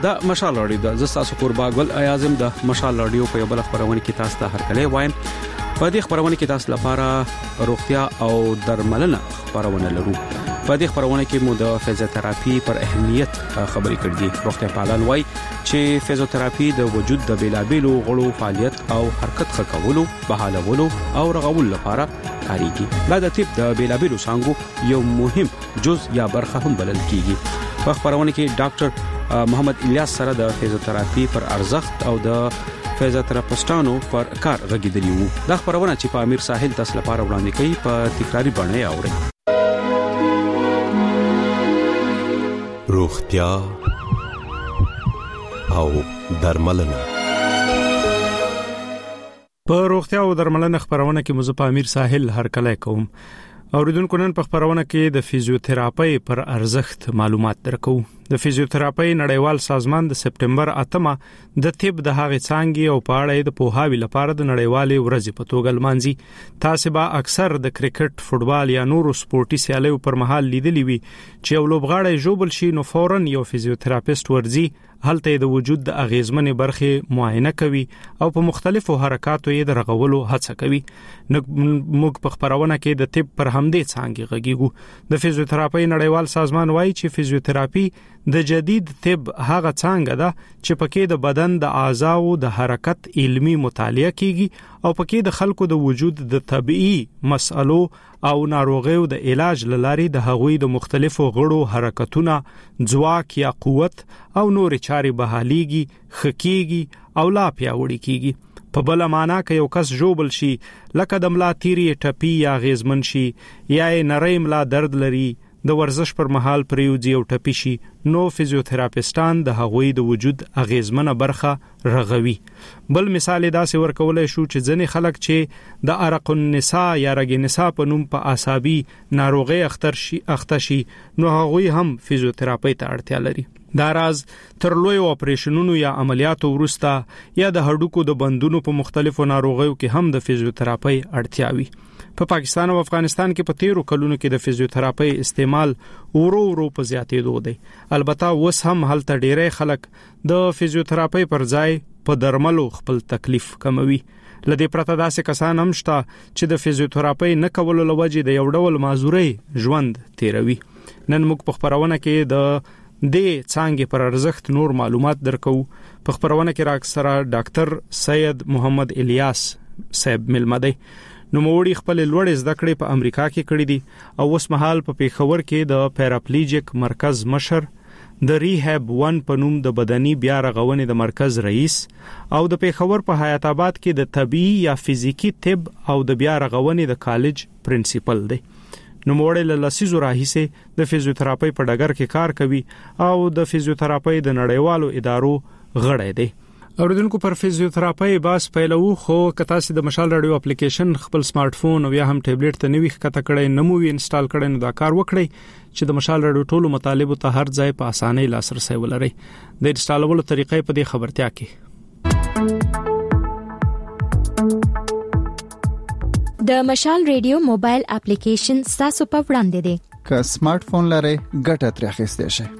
د مشال رادیو د زستاسو قربا ګل اعظم د مشال رادیو په بل خبرونه کې تاسو ته هرکلی وایم. په دې خبرونه کې تاسو لپاره روغتیا او درملنه خبرونه لرو. په دې خبرونه کې مو د فزیوتراپي پر اهمیت خبرې کړې دي. روغتیا پالان وایي چې فزیوتراپي د وجود د بیلابیلو غړو فعالیت او حرکت ښه کولو، بحالولو او رغولو لپاره کاریږي. دا د طب د بیلابیلو څانګو یو مهم جز یا برخه هم بلل کیږي. په خبرونه کې ډاکټر محمد الیاس سره د فزیوتراپي پر ارزښت او د فزیوتراپسټانو پر کار غږیدلی وو. دا خبرونه چې په امیر ساحل تاسو لپاره وړاندې کوي په تکراری بڼه اورئ. روغتیا او درملنه. په روغتیا او درملنه خبرونه کې مزه په امیر ساحل هرکلی کوم. اوریدونکو نن په خبرونه کې د فزیوتراپي پر ارزښت معلومات درکو. د فزیوتراپي نړیوال سازمان د سپټمبر 8 د طب د هغې څانګې او په اړه د پوهاوي لپاره د نړیوالې ورځې په توګه لمانځي. تاسو به اکثر د کرکټ، فوتبال یا نورو سپورتي سیالیو پر مهال لیدلی وي چې یو لوبغاړی ژوبل شي نو فوراً یو فزیوتراپیست ورځي، هلته د وجود د اغیزمنې برخې معاینه کوي او په مختلفو حرکاتو یې د رغولو هڅه کوي. موږ په خبرونه کې د طب پر همدې څانګې غږیږو. د فزیوتراپي نړیوال سازمان وایي چې فزیوتراپي د جدید طب هغه څانګه ده چې پکې د بدن د اعضاو د حرکت علمي مطالعه کیږي او پکې د خلکو د وجود د طبيعي مسئلو او ناروغیو د علاج لاري د هغوی د مختلفو غړو حرکتونه، ځواک یا قوت او نور چاري بحاليږي، خکېږي او لا پیاوړي کیږي. په بل معنا کې یو کس ژوبل شي لکه د ملا تیری ټپي یا غیزمن شي یا نری ملا درد لري، د ورزش پر مهال پریوځي او ټپي شي، نو فزیوتراپیستان د هغوی د وجود اغیزمنه برخه رغوي. بل مثال داسې ورکولای شو چې ځنې خلک چې د ارق النساء یا رګ نساء په نوم په عصبي ناروغي اخته شي نو هغوی هم فزیوتراپي ته اړتیا لري. دا راز تر لوی اپریشنونو یا عملیاتو وروسته یا د هډوکو د بندونو په مختلفو ناروغیو کې هم د فزیوتراپي اړتیا وي. په پاکستان او افغانستان کې په 13 کلونو کې د فزیوتراپي استعمال ورو په زیاتېدو دی. البته اوس هم هلته ډېری خلک د فزیوتراپي پر ځای په درملو خپل تکلیف کموي. لدې پرته داسې کسان هم شته چې د فزیوتراپي نه کولو لوجې د یو ډول معذوري ژوند تیروي. نن موږ په خبرونه کې د څانګې پر ارزښت نور معلومات درکو. په خبرونه کې راکسره ډاکټر سید محمد الیاس صاحب ملمدی. نو موړي خپل لوړ زده کړې په امریکا کې کړې دي او اوس مهال په پیښور کې د پیراپلیجیک مرکز مشر، د ریهاب 1 په نوم د بدني بیا رغونې د مرکز رئیس او د پیښور په حیات آباد کې د طبي یا فزیکی طب او د بیا رغونې د کالج پرنسپل دی. نو موړي له لسیزو راهیسه د فزیوتراپي په ډګر کې کار کوي او د فزیوتراپي د نړیوالو ادارو غړی دی. اوریدونکو پر فزیوتراپي باس پیلو خو کته سي د مشال رادیو اپلیکیشن خپل سمارټ فون او یا هم ټابلیټ ته نوې کته کړئ نمو انسټال کړئ نو دا کار وکړئ چې د مشال رادیو ټولو مطالبه ته هر ځای په اسانۍ لاسرسي ولرئ. د انسټالولو طریقې په دې خبرتیا کې د مشال رادیو موبایل اپلیکیشن تاسو په وړاندې دی. که سمارټ فون لرئ ګټه ترې اخیستئ شئ.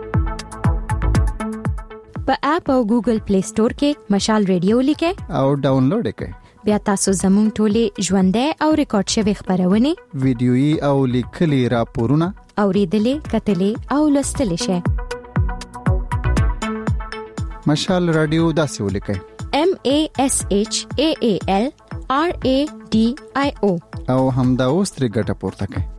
په اپ او ګوګل پلی سٹور کې مشال رادیو لیکئ او ډاونلوډ کړئ. بیا تاسو زموږ ټولې ژوندۍ او ریکارډ شوی خبرونه، ویډیويي او لیکلي راپورونه اوریدلې، کتلې او لوستلې شئ. مشال رادیو داسې ولیکئ: MASHAAL RADIO او همدا اوس ترې ګټه پورته کړئ.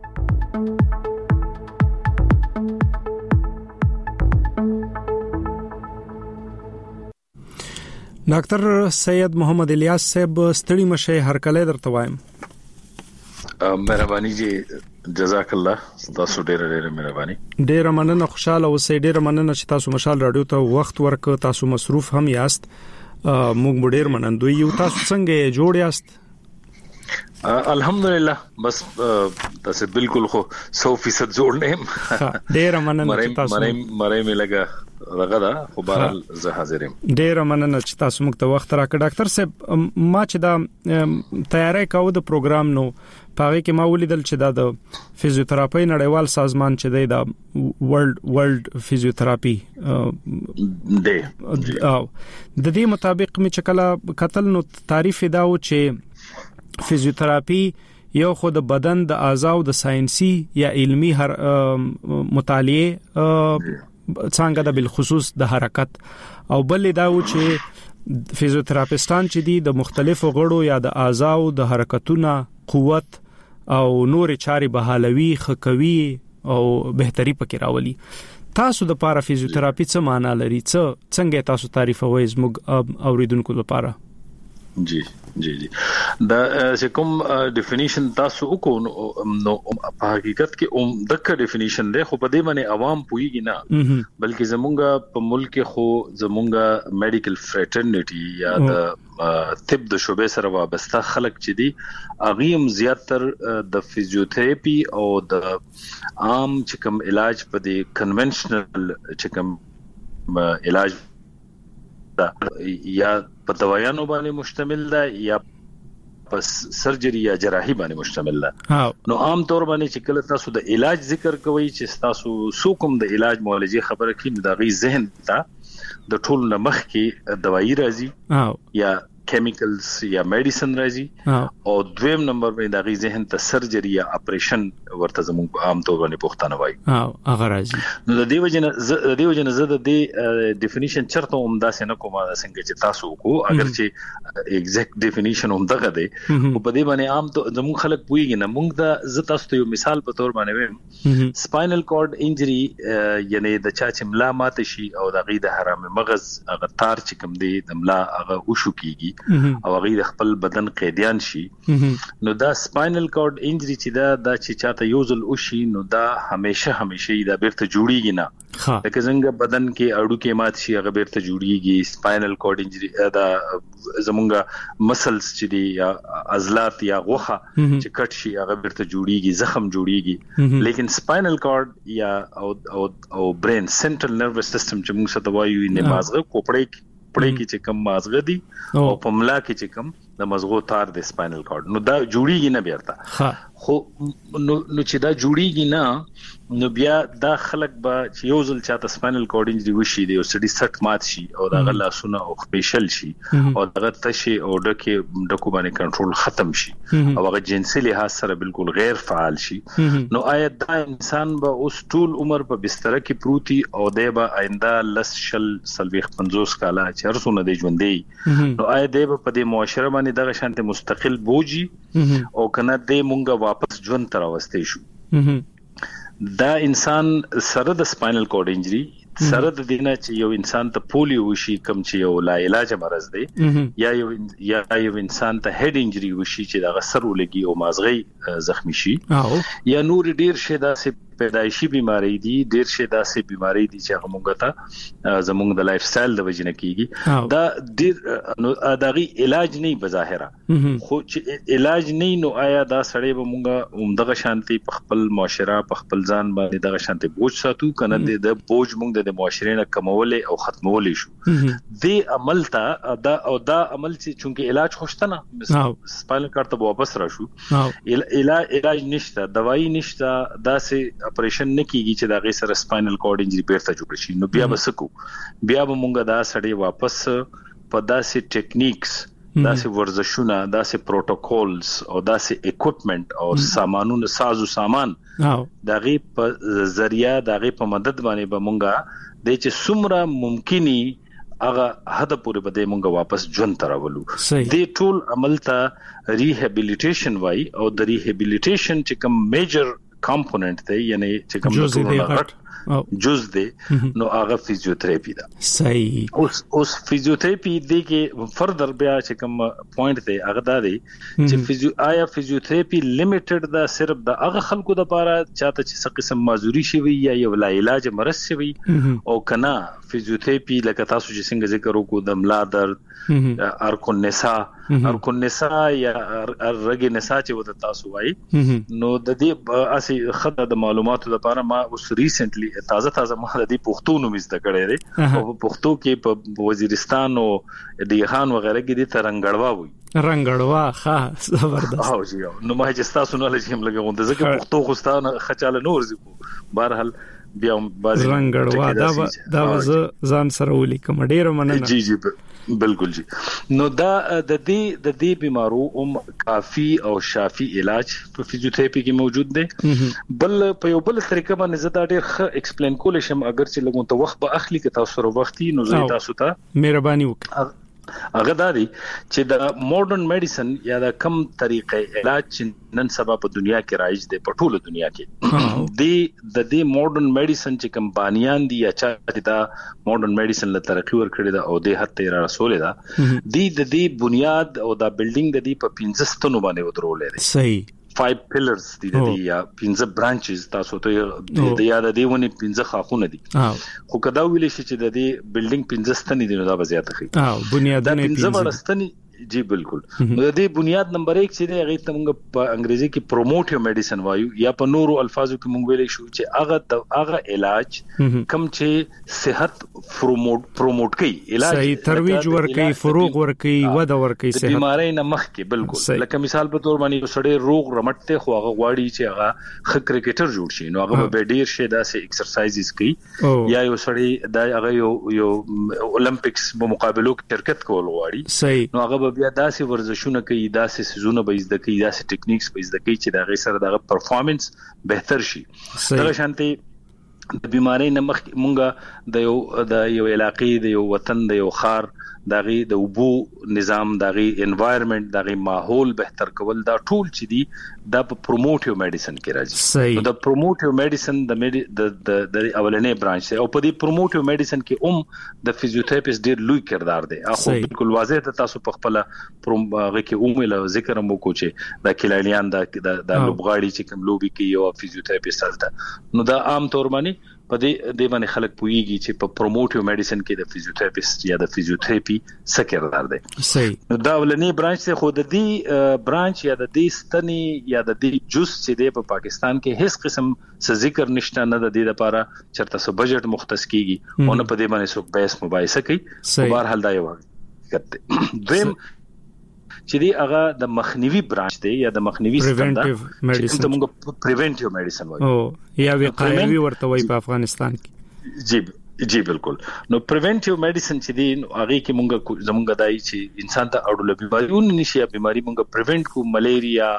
ډاکټر سید محمد الیاس صاحب ستړي مشه هرکله درته وایم. مهرباني جی، جزاک الله، تاسو ډېر مهرباني. ډېر مننه، خوشاله اوسئ. ډېر مننه چې تاسو مشال رادیو ته وخت ورکړ. تاسو مصروف هم یاست، موږ ډېر منندوی یو. تاسو څنګه جوړ یاست؟ الحمدلله بس تاسو بالکل خو 100% جوړ نه يم. ډیر مننه چې تاسو مړې مې لګا رغدا خو بهر زه حاضر یم. ډیر مننه چې تاسو موږ ته وخت راکړ. ډاکټر صاحب ما چې دا تیاری کاوه د پروګرام نو پاره کې ما ولیدل چې دا د فزیوتراپي نړیوال سازمان چې دی دا ورلد فزیوتراپي دی د دې مطابق می چې کله قتل نو تعریف دا و چې فزیوتراپي یو خود بدن د اعضاء د ساينسي یا علمي هر مطالعه څنګه د بالخصوص د حرکت او بل دا و چې فزیوتراپیستان چې دي د مختلفو غړو یا د اعضاء د حرکتونو قوت او نور چاري بحالوي خکوي او بهتري پکې راولي. تاسو د پارا فزیوتراپي څه معنی لري؟ څنګه تاسو تعریفوي زموږ اوریدونکو لپاره؟ جی دا چې کوم ډیفینیشن تاسو وکړو نو په حقیقت کې دغه ډیفینیشن دی خو په دې باندې عوام پوهیږي نه بلکې زمونږ په ملک خو زمونږ میډیکل فرټرنټي یا د طب د شوبې سره وابسته خلک چې دي اغیم زیاتر د فزیوتراپي او د عام چې کوم علاج په دې کنونشنل چې کوم علاج یا په دوايانو باندې مشتمل ده یا په سرجري یا جراحي باندې مشتمل ده. نو عام طور باندې چې کله تاسو د علاج ذکر کوئ چې تاسو سوکم د علاج معالجه خبره کین د غي ذهن ته د ټول نمخ کې دوايي راځي یا کیمیکلز یا میډیسن راځي او دویم نمبر باندې د غي ذهن ته سرجري یا اپریشن ورته زموږ عام طور باندې پښتانه وایي هغه راځي. نو د دې وجنه زه د دې ډیفینیشن چرته هم دا څنګه کومه څنګه چې تاسو کو اگر چې ایگزیکټ ډیفینیشن هم دغه دی او په دې باندې عام ته زموږ خلک پوهیږي نه. موږ د زه تاسو ته یو مثال په تور باندې ویم سپاینل کورډ انجری یعنی د چا چې ملا مات شي او د غي د حرام مغز هغه تار چې کوم دی د ملا هغه وشو کیږي او غي د خپل بدن قیدیان شي نو دا سپاینل کورډ انجری چې دا چې چاته یوزل وشي نو دا همیشه دا بیرته جوړیږي نه لکه څنګه بدن کې اړو کې مات شي هغه بیرته جوړیږي. سپاینل کورډ انجری دا زمونږه مسلز چې دي یا عضلات یا غوخه چې کټ شي هغه بیرته جوړیږي زخم جوړیږي لیکن سپاینل کورډ یا او برین سنټرل نروس سیستم چې موږ څه وایو نه مازغه کوپړې کې چې کم مازغه دي او پملا کې چې کم د مزغو تار د سپاینل کورډ نو دا جوړیږي نه بیرته خو نو چې دا جوړیږي نه نو بیا دا خلک به چې یو ځل چاته سپاینل کورډ انجری وشي دی او سړي سټ مات شي او دا غلا سونه او خپېشل شي او دغه تشي او ډکو باندې کنټرول ختم شي او هغه جنسي لحاظ سره بالکل غیر فعال شي نو آیا دا انسان به اوس ټول عمر په بستر کې پروتي او دی به آینده لس شل سلويخ 50 کاله چې هرڅونه دی ژوندې نو آیا دی به په دې معاشره باندې دغه شانته مستقل بوجي او کنه دی مونږه واپس ژوند تر واستې شو. دا انسان سره د سپاینل کورډ انجری سره د دینه چې یو انسان ته پولیو وشي کم چې یو لا علاج مرز دی یا یو انسان ته هډ انجری وشي چې دا غسر ولګي او مازغې زخمی شي یا نور ډیر شي دا پیدایشي بیماری دي ډیر شي داسې بیماری دي چې هغه مونږ ته زموږ د لایف سټایل د وجنه کیږي دا ډیر دغه علاج نه بظاهره خو چې علاج نه نو آیا دا سړی به مونږه عمدغه شانتي په خپل معاشره په خپل ځان باندې دغه شانتي بوج ساتو کنه د بوج مونږ د معاشره نه کمولې او ختمولې شو د عمل ته دا عمل چې چونکه علاج خوشته نه سپاینل کارت ته واپس راشو علاج نشته دوايي نشته داسې اپریشن نه کیږي چې دا غي سره سپاینل کورډ انجری بیرته جوړ شي نو بیا بسکو بیا به مونږه دا سړی واپس په داسې ټیکنیکس داسې ورزشونه داسې پروتوکولز او داسې اکوپمنٹ او سامانونه سازو سامان دا غي په ذریعہ دا غي په مدد باندې به مونږه د چې څومره ممکني هغه حد پورې بده مونږه واپس ژوند تراولو د ټول عمل ته ریهابیلیټیشن وای او د ریهابیلیټیشن چې کوم میجر کمپوننت دی یعنی چې کوم جز دی نو هغه فزیوتراپي ده. صحیح. اوس فزیوتراپي دی کې فردر بیا چې کوم پوینټ دی هغه دا دی چې آیا فزیوتراپي لیمیټډ ده صرف د هغه خلکو د لپاره چاته چې څه قسم معذوري شي وي یا یو لا علاج مرض شي وي او کنا فزیوتراپي لکه تاسو چې څنګه ذکر وکړو د ملا درد ارکون نساء یا رګ نساء چې وته تاسو وایي نو د دې اسی خدای د معلوماتو لپاره ما اوس ریسنټلی تازه ما د دې پښتو نوم زده کړی دی او پښتو کې په وزیرستان او دیهان وغیرہ کې د ترنګړوا وي رنګړوا ښه زبردست او جی نو ما چې تاسو نه لږ هم لګون د ځکه پښتو خوستانه خچاله نور زکو بهرحال بیا باز رنګړوا دا ځان سره ولیکم ډیر مننه جی بالکل جی نو دا د دې بیمارو کافی او شافي علاج په فزیوتراپي کې موجود دی بل په یو بل طریقه باندې زه دا ډیر ښه ایکسپلین کول شم اگر چې لګون ته وخت به اخلي کې تاسو سره وختي نو زه تاسو ته مهرباني وکړئ هغه داري چې د ماډرن میډیسن یا د کم طریقې علاج چې نن سبا په دنیا کې رایج دی په ټوله دنیا کې د دې ماډرن میډیسن چې کمپانیان دي یا چې دا ماډرن میډیسن له ترقی ور کړی دا او د حد ته رسول دا د دې بنیاد او دا بلډینګ د دې په 15 ستنو باندې ودرولې دي صحیح 5 pillars دي د یا 15 branches تاسو ته د یاد دی ونی 15 خاخونه دي خو کدا ویل شي چې د دې بلډینګ 15 ستنې دي نو دا به زیاته خي بنیادونه 15 ورستنی جی بالکل نو د بنیاد نمبر 1 چې دی هغه ته موږ په انګریزي کې پروموټیو میډیسن وایو یا په نورو الفاظو کې موږ ویل شو چې هغه علاج کم چې صحت پروموټ کوي علاج صحیح ترویج ورکوي فروغ ورکوي وده ورکوي صحت بیماری نه مخ کې بالکل لکه مثال په تور باندې سړی روغ رمټته خو هغه غواړي چې هغه خ کرکټر جوړ شي نو هغه به ډیر شي داسې ایکسرسایزز کوي یا یو سړی د هغه یو اولمپکس په مقابلو کې شرکت کول غواړي صحیح نو هغه بیا داسې ورزشونه کوي داسې سيزونه به زده کوي داسې ټیکنیکس به زده کوي چې دا غي سره د پرفارمنس بهتر شي دا شانتي د بیماری نمخ مونږه د یو علاقې د یو وطن د یو خار دغه د وبو نظام دغه انوایرنمنت دغه ماحول بهتر کول دا ټول چې دي د پروموټیو میډیسن کې راځي د پروموټیو میډیسن د اولنې برانچ او په دې پروموټیو میډیسن کې د فزیوتراپیست ډیر لوی کردار دی اخو بالکل واضح ته تاسو په خپل هغه کې له ذکر مو کوچه د کلایلیان د لوبغاړي چې کوم لوبي کوي او فزیوتراپیست هلته نو دا عام طور باندې په دې باندې خلک پويږي چې په پروموټیو میډیسن کې د فزیوتراپیست یا د فزیوتراپي څه کردار دی صحیح دا ولنی برانچ څخه خود دې برانچ یا د دې ستنی یا د دې جوس چې دی په پاکستان کې هیڅ قسم څه ذکر نشته نه د دې لپاره چرته سو بجټ مختص کیږي او نه په دې باندې سو بیس مباحثه کوي بهر حال دا یو دویم چې دی هغه د مخنیوي برانچ دی یا د مخنیوي ستنده چې موږ پریونټیو میډیسن وایو او یا وقایوي ورته وایي په افغانستان کې جی بالکل نو پریونټیو میډیسن چې دی هغه کې موږ زموږ دای چې انسان ته اړول بیماریونه نشي بیماری موږ پریونټ کو ملیریا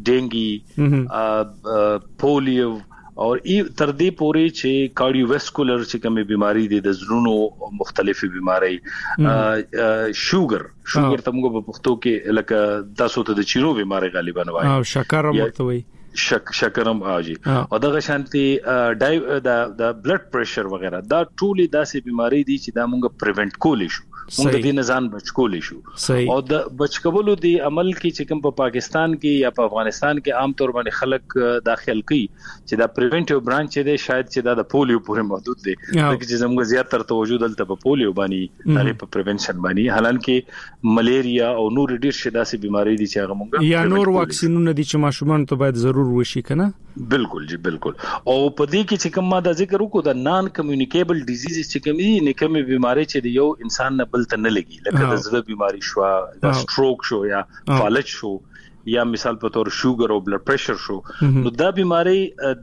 ډینګي پولیو او تر دې پورې چې کارډیوواسکولر چې کومه بیماری دي د زړونو مختلفي بیماری شوګر ته موږ په پښتو کې لکه تاسو ته د چینو بیماری غالبا وایي او شکر مرته وایي شکرم اجي او دغه شانتي د بلډ پريشر وغیرہ دا ټولي داسې بیماری دي چې دا موږ پریونټ کولی شو موږ د دې نزان بچ کولی شو او د بچ کولو دی عمل کې چې کوم په پاکستان کې یا په افغانستان کې عام طور باندې خلک داخل کوي چې دا پریونټیو برانچ دی شاید چې دا د پولیو پورې محدود دی چې زموږ زیاتره توجه دلته په پولیو باندې هغه په پریونشن باندې حالانکه ملیریا او نور ډیر شي داسې بیماری دي چې هغه موږ یا نور واکسینونه دي چې ماشومان ته باید ضرور وشي کنه بالکل جی بالکل او په دې کې چې کوم ما د ذکر وکړو د نان کمیونیکیبل ډیزیز چې کومې نه کومې بیماری چې یو انسان نه بل ته نه لګي لکه د زړه بیماری شو د سټروک شو یا فالج شو یا مثال په تور شوګر او بلډ پريشر شو نو دا بیماری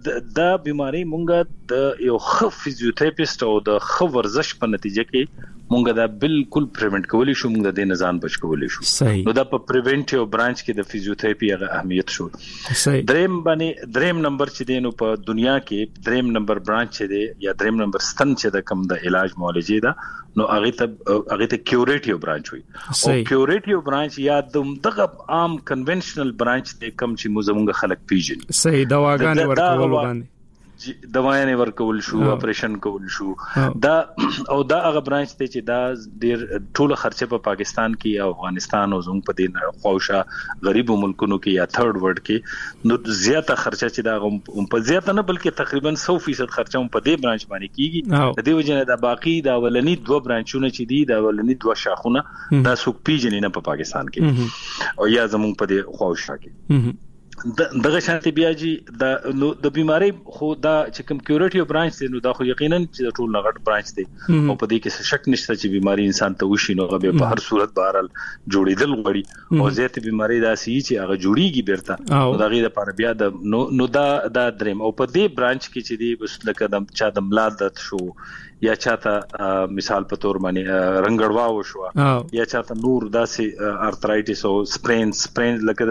مونږه د یو خف فزیوتراپیست او د خف ورزش په نتیجه کې مونږه دا بالکل پریونټ کولی شو مونږ د نزان بچ کولی شو نو دا په پریونټیو برانچ کې د فزیوتراپي هغه اهمیت شو دریم نمبر چې دی نو په دنیا کې دریم نمبر برانچ دی یا دریم نمبر ستن چې د کم د علاج معالجه دا نو هغه ته کیوریټیو برانچ وي او کیوریټیو برانچ یا دغه عام کنونشنل برانچ دی کم چې موږ خلک پیژني صحیح دواګانې ورکول باندې دوايانې ورکول شو اپریشن کول شو دا او دا هغه برانچ ته چې دا ډیر ټول خرچه په پاکستان کې او افغانستان او زموږ په دې خوښه غریبو ملکونو کې یا تھرد ورلد کې نو زیاته خرچه چې دا په زیاته نه بلکې تقریبا 100% خرچه په دې برانچ باندې کیږي د دې وجه نه دا باقی دا ولني 2 برانچونه چې دي دا ولني 2 شاخونه دا څوک پیژنې نه په پاکستان کې او یا زموږ په دې خوښه کې دغه شانتي بیاجی د بیماری خو دا چې کوم کیورټیو برانچ دی نو دا خو یقینا چې ټول نغټ برانچ دی او په دې کې شک نشته چې بیماری انسان ته وشي نو هغه په هر صورت بهرال جوړیدل غوړي او زیات بیماری دا سي چې هغه جوړیږي بیرته نو دا غي د پر بیا د نو دا دریم او په دې برانچ کې چې دی بس لکه د چا د ملادت شو یا چاته مثال په تور باندې رنگړوا وشو یا چاته نور داسې ارترایټس او سپرین لکه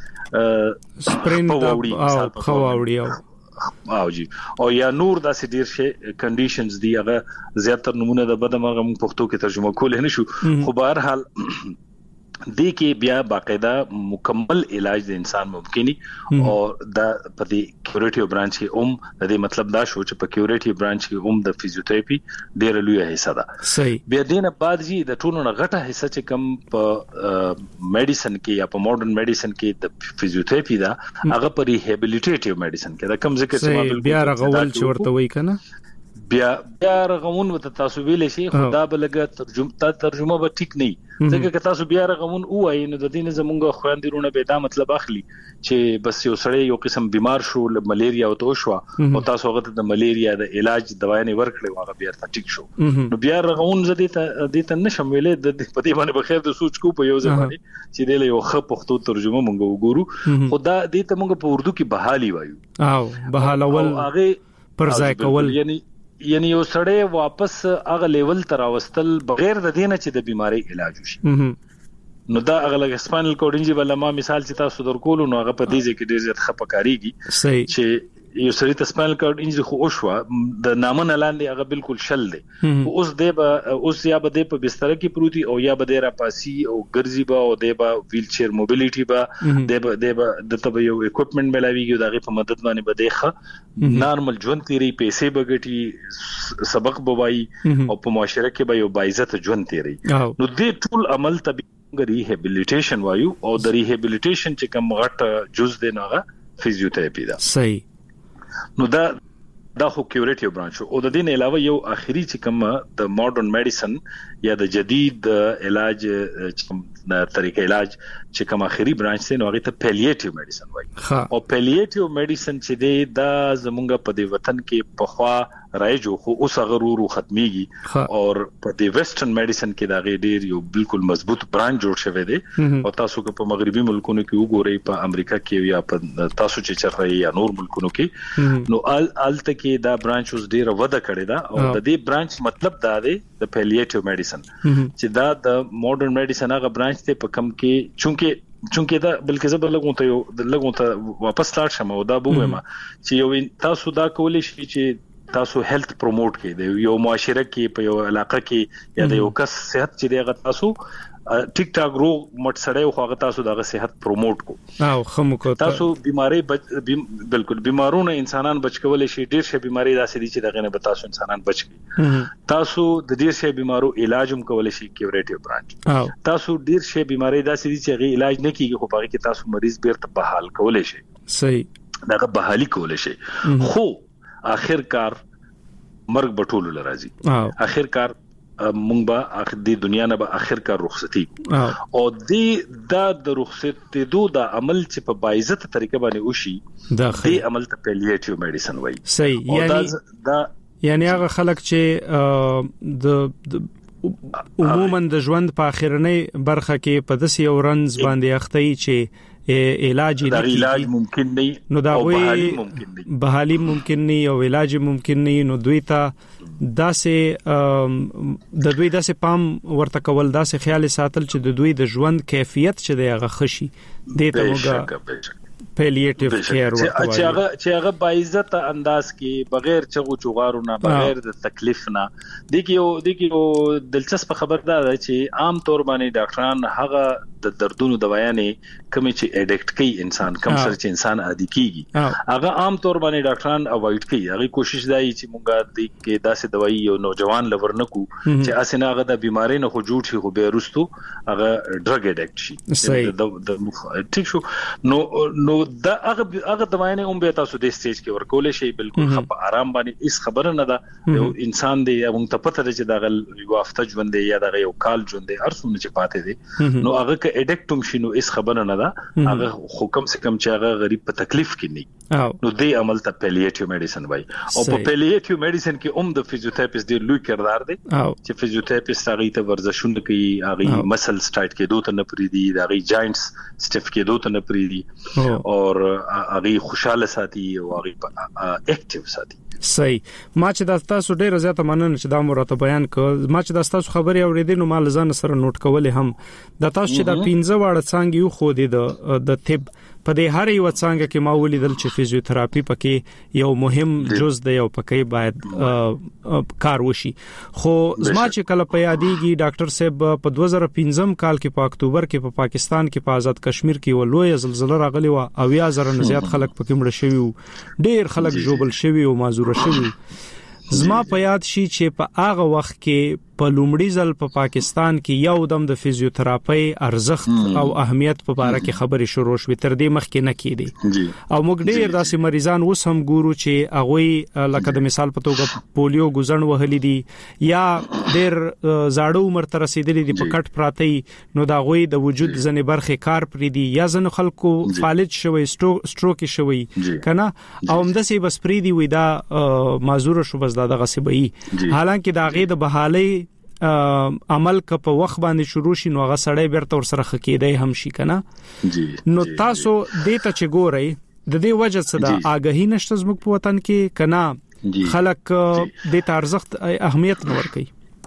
دمږه سپرین او خواوړی او جی او یا نور داسې ډیر شي کنډیشنز دی هغه زیاتره نمونه د بدمرغه موږ پښتو کې ترجمه کول نه شو خو بهر حال دې کې بیا باقاعده مکمل علاج د انسان ممکني او د پدې کیورټیو برانچ کې د دې مطلب دا شو چې په کیورټیو برانچ کې د فزیوتراپي ډېر لوی حصہ ده صحیح بیا دینه بعد جی د ټولو نه غټه حصہ چې کم په میډیسن کې یا په ماډرن میډیسن کې د فزیوتراپي دا هغه په ریهابیلیټیټیو میډیسن کې دا کم ذکر چې ما بیا رغول چې ورته وای کنه بیا رغمون وت تاسو ویل شي خدا بلګه ترجمه به ټیک نه ځکه که تاسو بیا رغمون وای نو د دې زمونږ خواندیرونه به دا مطلب اخلي چې بس یو سړی یو قسم بیمار شو ملیریا او تو شو او تاسو هغه د ملیریا د علاج دوايانې ورکړي هغه بیا ټیک شو نو بیا رغمون زدي ته نشم ویلې د پدې باندې بخیر د سوچ کو په یو ځای چې د یو خپ پښتو ترجمه مونږ وګورو خدا دې ته مونږ په اردو کې بحالي وایو او بحالول هغه پر ځای کول یعنی یو سړی واپس هغه لیول تر واستل بغیر د دینه چې د بیماری علاج وشي نو دا هغه سپاینل کورډ انجری بل ما مثال چې تاسو درکول نو هغه په دې ځکه ډیر زیات خپکاریږي صحیح چې یو سړی ته سپاینل کورډ انجری خو اوشوا د نامن لاندې هغه بالکل شل دی اوس یا به د په بستر کې پروتي او یا به د را پاسي او ګرځي به او د ویل چیر موبیلیټي به د تب یو اکوپمنٹ ملاویږي دغه په مدد باندې به دیخه نارمل ژوند تیری پیسې بغټي سبق بوای او په معاشره کې به یو باعزت ژوند تیری نو د ټول عمل ته ریهابیلیټیشن وایو او د ریهابیلیټیشن چې کوم غټ جز دی نوغه فزیوتراپي ده صحیح نو دا خو کیورټیو برانچ او د دې علاوه یو اخیری چې کوم د ماډرن میډیسن یا د جدید علاج طریقې علاج چې کوم اخیری برانچ دی نو هغه ته پیلیټیو میډیسن وایي او پیلیټیو میډیسن چې دی دا زمونږ په دې وطن کې په خوا رایجو خو اوس هغه ورو ختميږي او په دې ویسټرن میډیسن کې دا غیر یو بالکل مضبوط برانچ جوړ شوی دی او تاسو که په مغربي ملکونو کې وګورئ په امریکا کې یا په تاسو چې چرته یا نور ملکونو کې نو الته کې دا برانچ اوس ډیر وده کړی دا او د دې برانچ مطلب دا دی د پیلیټیو میډیسن چې دا د ماډرن میډیسن هغه برانچ ته په کم کې چونکه دا بلکې زه لګون ته واپس لاړ شم او دا بومه چې یو تاسو دا کولای شئ چې تاسو هیلث پروموټ کړئ د یو معاشره کې په یو علاقه کې یا د یو کس صحت چې دغه تاسو ټیک ټاک رو مټ سړی خو هغه تاسو دغه صحت پروموټ کو او خمو کو تاسو بیماری بالکل بیمارونه انسانان بچ کولای شي ډیر شي بیماری داسې دي چې دغه نه به تاسو انسانان بچ کی تاسو د ډیر شي بیمارو علاج هم کولای شي کیورټیو برانچ تاسو ډیر شي بیماری داسې دي چې غي علاج نه کیږي خو هغه کې تاسو مریض بیرته بحال کولای شي صحیح دغه بحالي کولای شي خو اخر کار مرګ بټول لرازي اخر کار مونږ به د دنیا نه به اخر کار رخصتي او د رخصتي د عمل چې په باعزت طریقه باندې وشي د عمل ته پیلیټیو میډیسن وایي صحیح یعنی هغه خلک چې د عموما د ژوند په اخرنۍ برخه کې په داسې یو رنځ باندې اخته چې علاج ممکن نه نو دا بحالي ممکن نه او علاج ممکن نه نو دوی ته د دوی داسې پام ورته کول داسې خیال ساتل چې د دوی د ژوند کیفیت چې دی هغه خشي د ته موږ پیلیټیو کیر ورته چې هغه باعزت انداز کې بغیر چغو چغارونه بغیر د تکلیف نه د کیو دلچسپ خبردار چې عام طور باندې ډاکټران هغه د دردونو دوايانې کوم چې اډیکټ کوي انسان کم سره چې انسان عادي کیږي هغه عام طور باندې ډاکټران اوایډ کوي هغه کوشش دی چې مونږه د کې داسې دوايي یو نوجوان لور نکو چې اسنه هغه د بیماری نه خو جوړ شي خو به رستو هغه ډرګ اډیکټ شي د ټیک شو نو دا هغه دوايانې هم به تاسو د سټیج کې ورکول شي بالکل خپ آرام باندې هیڅ خبره نه ده یو انسان دی موږ ته پته ده چې دا یو هفته ژوند دی یا دا یو کال ژوند دی هر څومره چې پاتې دی نو هغه کې اډیکټوم شي نو هیڅ خبره نه ده هغه خو کم سے کم چې هغه غریب په تکلیف کې نه نو دی عمل ته پیلیټیو میډیسن وای او په پیلیټیو میډیسن کې د فزیوتراپیست دی لوی کردار دی چې فزیوتراپیست هغه ته ورزشونه کوي هغه مسلز ټایټ کې دوه نه پریدي هغه جاینټس سټیف کې دوه نه پریدي او هغه خوشاله ساتي او هغه اکټیو ساتي صحیح ما چې دا تاسو ډیر زیاته مننه چې دا مرته بیان کړ ما چې دا تاسو خبري اوریدل نو مال ځان سره نوٹ کولې هم دا تاسو چې دا 15 واړه څنګه یو خو دي د طب په دې هر یو څنګه کې ما ولیدل چې فزیوتراپي پکې یو مهم جز دی او پکې باید کار وشي خو زما چې کله په یادېږي ډاکټر صاحب په 2015 کال کې په اکتوبر کې په پاکستان کې په آزاد کشمیر کې ولوي زلزلہ راغلی و او یا زره نه زیات خلک پکې مړ شوي ډیر خلک جوبل شوي او معذور شوي زما په یاد شي چې په هغه وخت کې په لومړي ځل په پاکستان کې یو دم د فزیوتراپي ارزښت او اهمیت په اړه کې خبرې شروع شوې تر دې مخکې نه کېدي او موږ ډېر داسې مریضان اوس هم ګورو چې هغه لکه د مثال په توګه پولیو ګزن وهلي دي یا ډېر زاړه عمر ته رسیدلي دي په کټ پراته نو دا غوي د وجود ځنې برخه کار پرې دي یا ځنه خلکو فالج شوی سټروک شوی کنه او همداسې بس پرې دی وې دا معذور شو بس دا دغه سبي حالانکه دا غي د بحالي عمل ک په وخت باندې شروع شي نو هغه سړی بیرته ور سره خکېدای هم شي کنه نو تاسو دې ته چې ګورئ د دې وجه څه د آګاهی نشته زموږ په وطن کې کنه خلک د ارزښت اهمیت نه ورکوي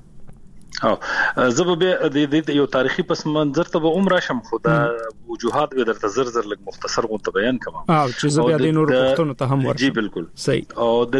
او زببه د یو تاریخي پس منظر ته عمره شم خدا وجوهات به درته زر لګ مختصر غو ته بیان کوم او چې زبیا د نور پښتون ته هم ورته جی بالکل صحیح او د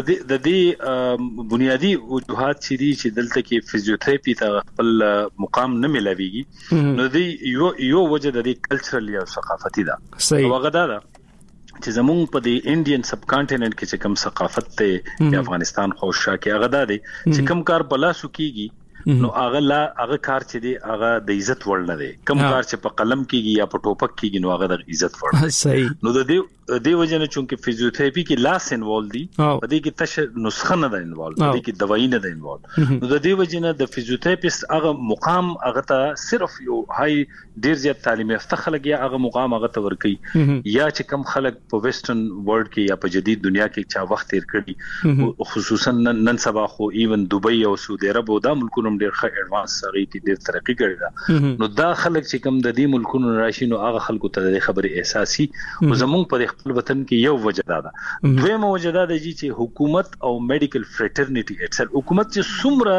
دې بنیادی وجوهات چې دلته کې فزیوتراپي ته خپل مقام نه ملويږي نو د یو وجه د کلچرل یا ثقافتي ده وغدا ده چې زمونږ په د انډین سب کانټیننټ کې چې کوم ثقافت ته د افغانستان خوشا کې هغه ده چې کوم کار بلا سکیږي نو هغه کار چې دی هغه د عزت وړ نه دی کوم کار چې په قلم کېږي یا په ټوپک کېږي نو هغه د عزت وړ دی صحیح نو د دې وجه نه چې فزیوتراپي کې لاس انوالو دي په دې کې تش نسخه نه ده انوالو په دې کې دوايي نه ده انوالو نو د دې وجه نه د فزیوتراپیست هغه مقام هغه ته صرف یو هاي ډیر زیات تعلیم یافته خلک یا هغه مقام هغه ته ورکي یا چې کم خلک په ویسټرن ورلد کې یا په جدید دنیا کې چا وخت تیر کړي خصوصا نن سبا خو ایون دوبۍ او سعودي عرب او د ملکونو ډیر ښه ایڈوانس هغه کې ډیر ترقی کړی دا نو دا خلک چې کم د دې ملکونو راشي نو هغه خلکو ته د خبرې احساسي او زمونږ په خپل وطن کې یو وجه ده دویمه وجه ده چې حکومت او میډیکل فریټرنیټي اټسل حکومت چې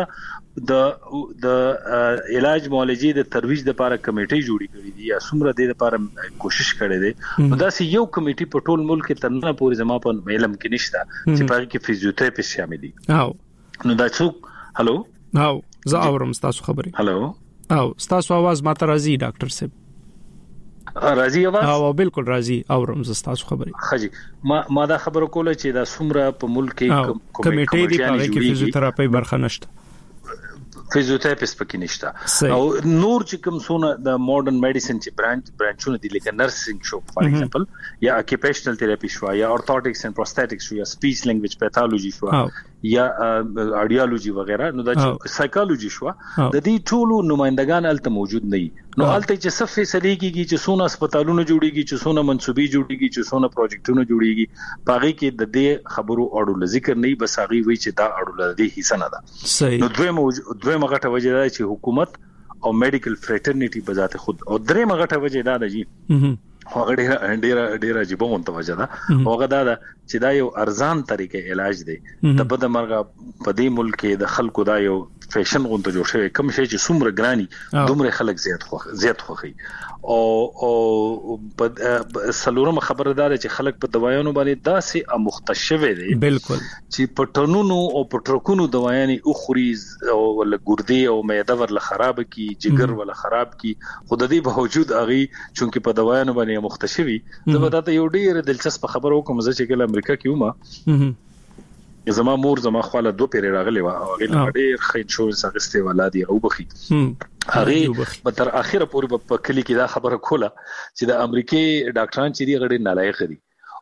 څومره د علاج معالجې د ترویج لپاره کمیټې جوړې کړې دي یا څومره د لپاره کوشش کړې ده نو دا سي یو کمیټې په ټول ملک کې ترنه پورې زما په علم کې نشته چې په کې فزیوتراپیست شامل دي نو دا څوک هالو او زه اورم تاسو خبري هالو او تاسو आवाज ماته راځي ډاکټر صاحب راځي आवाज او بالکل راځي اورم زه تاسو خبري خجي ما دا خبره کوله چې دا څومره په ملک کې کمیټې دي په کې فزیوتراپي برخه نشته فزیوتراپیست پکې نشته او نور چې کوم سونه د ماډرن میډیسن چې برانچونه دي لکه نرسینګ شو فار ایگزامپل یا اکیپیشنل تھراپی شو یا اورتوټکس اینڈ پروستټکس شو یا سپیچ لینګویج پیتالوجي شو یا آډیالوجي وغیرہ نو د سایکالوجي شو د دې ټولو نمائندگان الته موجود نه نو الته چې صفه سلیږي چې سونه هسپتالونه جوړيږي چې سونه منسوبي جوړيږي چې سونه پروجیکټونه جوړيږي پاغي کې د دې خبرو اړول ذکر نه بس هغه وی چې دا اړول دي حصہ نه ده نو دویمه غټه وجه ده چې حکومت او میډیکل فریټرنیټي په ذات خود او درېمه غټه وجه ده چې هغه ډیره عجیب متوجه ده. هغه دا چې دا یو ارزان طریقې علاج دی. د بد مرغه په دې ملک کې د خلکو دا یو فیشن غونډه جوړ شوی کوم شي چې څومره ګرانی دومره خلک زیات خوخي او په سلورم خبردار چې خلک په دوايانو باندې داسې مختشوي دي بالکل چې په ټنونو او په ټرکونو دوايانې او خوريز او ول ګردي او معده ور خراب کی جګر ول خراب کی خود دې په وجود اغي چونکه په دوايانو باندې مختشوي. زبردست یو ډیر دلچسپ خبر وکم چې کله امریکا کې ومه زما مور زما خاله دوه پیری راغلی و او هغه ډېر خې شو سغسته ولادي او بخي هغه په تر اخره پورې په کلی کې دا خبره کوله چې د امریکای ډاکټران چې دی غړي نالایق دي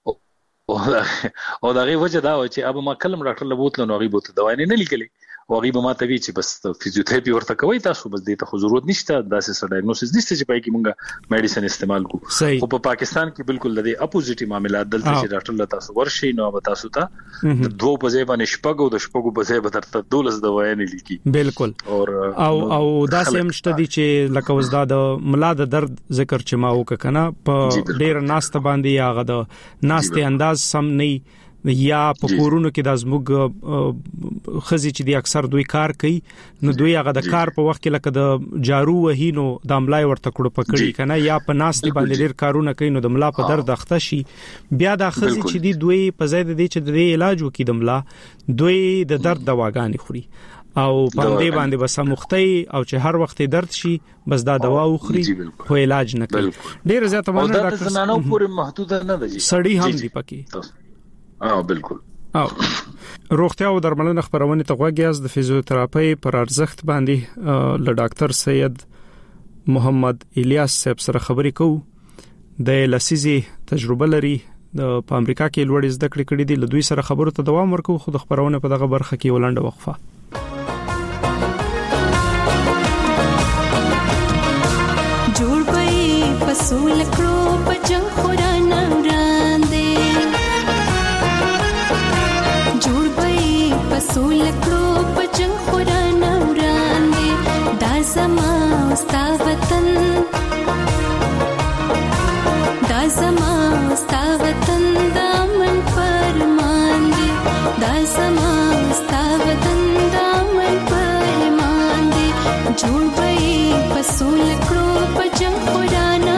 او دا غي وجه دا و چې اب ما کلم ډاکټر لبوت نو غي بوت دوا نه لیکلي او غي به ما ته وی چې بس فزیوتراپي ورته کوي تاسو بس دې ته ضرورت نشته داسې سره ډایګنوسس نشته چې پای کې مونږه میډیسن استعمال کو. خو په پاکستان کې بالکل د اپوزیټ معاملات دلته چې ډاکټر له تاسو ورشي نو به تاسو ته د دوه په ځای باندې شپږ او د شپږ په ځای به ترته 12 دوايي نه لیکي. بالکل او دا سم شته دي چې لکه وزدا د ملا د درد ذکر چې ما وککنه په ډیر ناسته باندې هغه د ناسته انداز سم نه یا په کورونو کې د ازموګ خزي چې دی اکثر دوی کار کوي نو دوی هغه د کار په وخت کې لکه د جارو وهینو د املای ورته کړو پکړی کنه یا په ناس دی باندې ډیر کارونه کوي نو د ملا په درد اخته شي بیا د خزي چې دی دوی په ځای د دې چې د علاج وکي د ملا دوی د درد دواګانې خوري او باندې باندې بس مختي او چې هر وخت درد شي بس دا دوا وخوري خو علاج نه کوي. ډیر زیاته باندې ډاکټر زنانو پورې محدود نه دي سړی هم دی پکې بالکل. روغتیا او درملنه خبرونه ته غوږیاز د فزیوتراپي پر ارزښت باندې له ډاکټر سید محمد الیاس صاحب سره خبرې کوو. د لسیزي تجربه لري د امریکا کې لوړ زده کړې کړې دي له دوی سره خبرو ته دوام ورکو. خو د خبرونه په دغه برخه کې ولنډه وقفه. جوړ پي پسول کړو پجن خورانه پسول کړو پجن خورانه وړاندې دا زما ستا وطن دا من فرمان دی دا زما ستا وطن دا من فرمان دی جوړ به پسول کړو پجن خورانه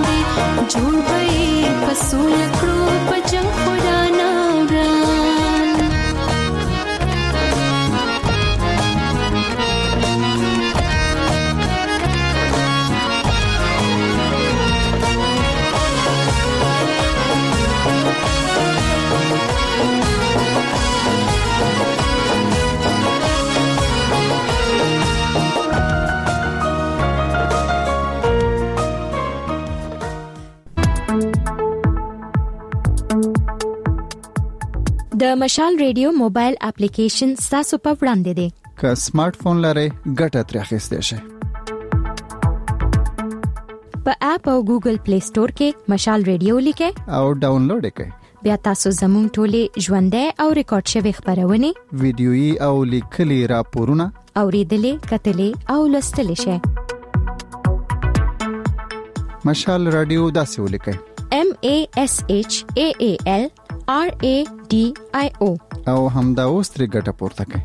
جوړ به پسول کړو پجن خورانه وران د مشال ریډیو موبایل اپلیکیشن تاسو په وړاندې دی. که سمارټ فون لرئ ګټه ترې اخیستئ شئ. په اپ او ګوګل پلی سٹور کې مشال ریډیو لیکئ او ډاونلوډ یې کړئ. بیا تاسو زموږ ټولې ژوندۍ او ریکارډ شوی خبرونه ویډیويي او لیکلي راپورونه اوریدلې کتلې او لوستلې شئ. مشال رادیو داسې ولیکئ: MASHAALRADIO او همدا اوس ترې ګټه پورته کړئ.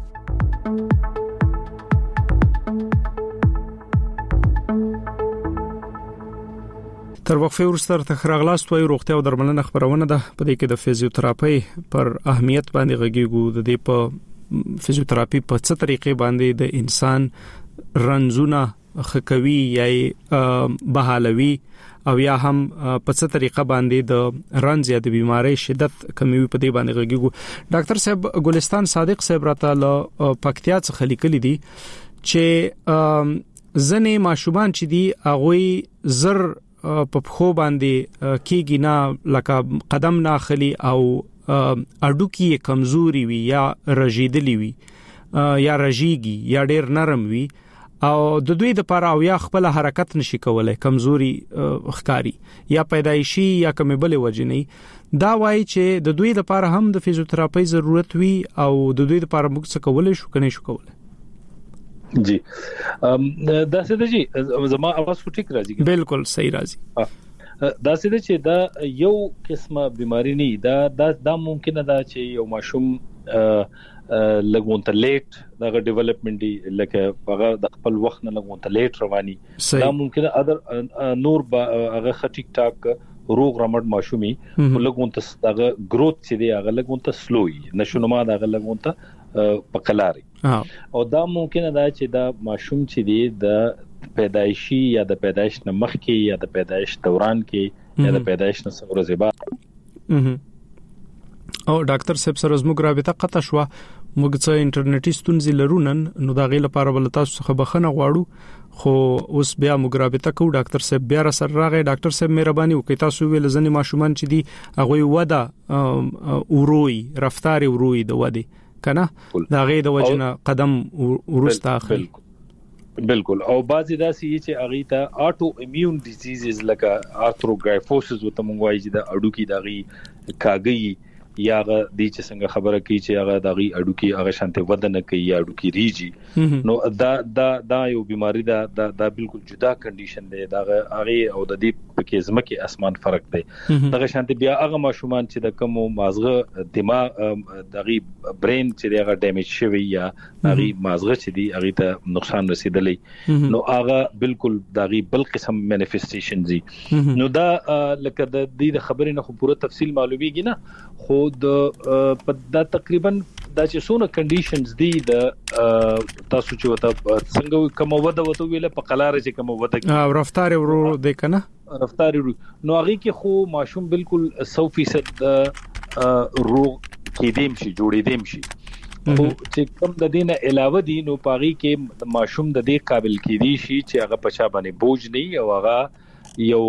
تر وقفه وروسته تر راغلاست وای روغتیا او درملنه خبرونه ده. په دې کې د فزیوتراپي پر اهمیت باندې غږیږو. د دې په فزیوتراپي په څه طریقې باندې د انسان رنځونه خکوي یا بحالوي او یا هم په څه طریقه باندې د رنځ یا د بیماری شدت کموي. په دې باندې غږیږو. ډاکټر صاحب ګلستان صادق صاحب راته له پکتیا څخه لیکلي دي چې ځنې ماشومان چې دي هغه زر په خو باندې کېږي نه، لکه قدم نه اخلي او اډوکی کمزوري وي یا رژیدلی وي یا رژیږي یا ډېر نرم وي او د دوی د لپاره او یا خپل حرکت نشي کولای، کمزوري ښکاری یا پیدایشي یا کومه بل وجنی. دا وایي چې د دوی لپاره هم د فزیوتراپي ضرورت وي او د دوی لپاره موږ څه کولای شو کنه شو کولای. جی دا څه دی زما اواز خو ټیک راځي؟ بالکل صحیح راځي. دا څه دی چې دا یو قسمه بیماری نه دا ممکنه ده چې یو ماشوم لګونته لیټ دا ډیولپمنٹ دی، لکه هغه د خپل وخت نه لګونته لیټ رواني. دا ممکنه اذر نور هغه ټیک ټاک روغ رمټ ماشومي لګونته هغه گروث چې دی هغه لګونته سلوي نشونما دا هغه لګونته پکلاري او دا ممکنه ده چې دا ماشوم چې دی د پیدایشي یا د پیدایش نه مخکې یا د پیدایش دوران کې یا د پیدایش نه څو ورځې بعد. او ډاکټر صاحب سره زموږ رابطه قطع شو، موږ څه انټرنیټي ستونزې لرونن، نو دا غي لپاره ول تاسو څخه بخنه غواړو، خو اوس بیا موږ رابطه کوو. ډاکټر صاحب بیا را سره راغی. ډاکټر صاحب مهرباني وکړئ تاسو ویل ځنې ماشومان چې دي هغه ودا اوروي رفتار اوروي د ودی کنه دا غي د وجنه قدم ورسته اخلي. بالکل. او بعضی داسې چې اغه ته اټو ایمیون ډیزیزز لکه آرثروګرایفوسس وته مونږ وایي چې د اډوکی دغه کاګي یا د دې چې څنګه خبره کوي چې هغه دغه اډوکی هغه شانته ودن کوي یا اډوکی ریجی، نو دا یو بیماری دا بالکل جدا کنډیشن دی. دا هغه او د دې په ځمکه اسمان فرق دی. دغه شانته بیا هغه ماشومان چې د کوم مازغه دماغ دغه برین چې هغه ډیمیج شوی یا هغه مازغه چې دی هغه ته نقصان رسیدلی، نو هغه بالکل دغه بل قسم مانیفیسټیشن دي. نو دا لکه د دې خبرې نه خو پوره تفصیل معلومیږي نه، خو دا تقریبا دا چې څونه کنډیشنز دي د تاسو چې وته څنګه کوم وده وته ویله په قلاره چې کوم وده رفتار ورو د کنه رفتار ورو، نو هغه کې خو ماشوم بالکل 100% روغ کېدیم شي جوړېدیم شي. خو چې کوم د دینه علاوه دي نو پاغي کې ماشوم د دې قابل کېدی شي چې هغه پچا باندې بوج نه او هغه یو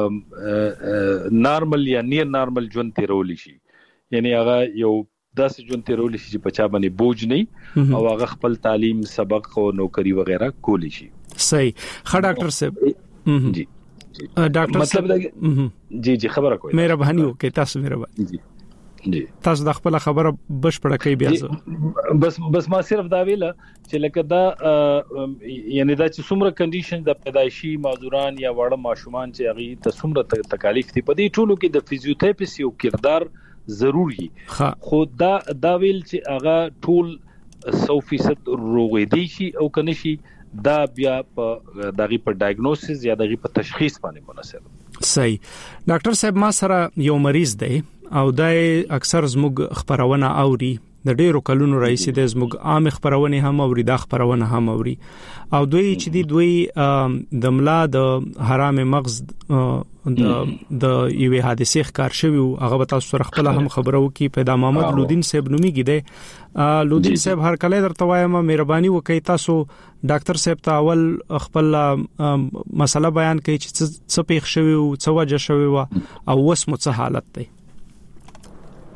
نارمل یا نیر نارمل ژوند تیرول شي، یعنی هغه یو داسې ژوند تیرول شي چې پچا باندې بوج نه او هغه خپل تعلیم سبق او نوکری وغیرہ کولی شي. صحیح. خا ډاکټر صاحب جی ډاکټر صاحب جی خبره کوي مهرباني وکړئ تاسو مهرباني جی تاسو د خپل خبره بشپړه کوي بیا بس ما صرف دا ویله چې لکه دا یعنی دا چې څومره کنډیشن د پیدایشي معذوران یا وړ ماشومان چې هغه ته څومره تکالیف دي په دې ټولو کې د فزیوتراپیست یو کردار ضروری. خو دا ویل چې هغه ټول 100% روغېدي شي او کنه شي دا بیا په دغه په ډایګنوسس یا دغه په تشخیص باندې منحصر. صحیح. ډاکټر صاحب ما سره یو مریض دی او دای اکثر زموږ خبرونه اوري، د ډیرو کلونو رئیس د زموږ عام خبرونه هم اوري، د خبرونه هم اوري او دوی چې دوی د ملا د حرام مغز د یوې حادثه ښکار شوی او هغه تاسو سره خپل هم خبرو کې پیدا محمد لودین صاحب نوميږي دی. لودین صاحب هر کله درته وایم مهرباني وکړئ تاسو ډاکټر صاحب ته اول خپل مسله بیان کړئ چې څه پیښ شوی او څه وجه شوی او اوس مو څه حالت دی.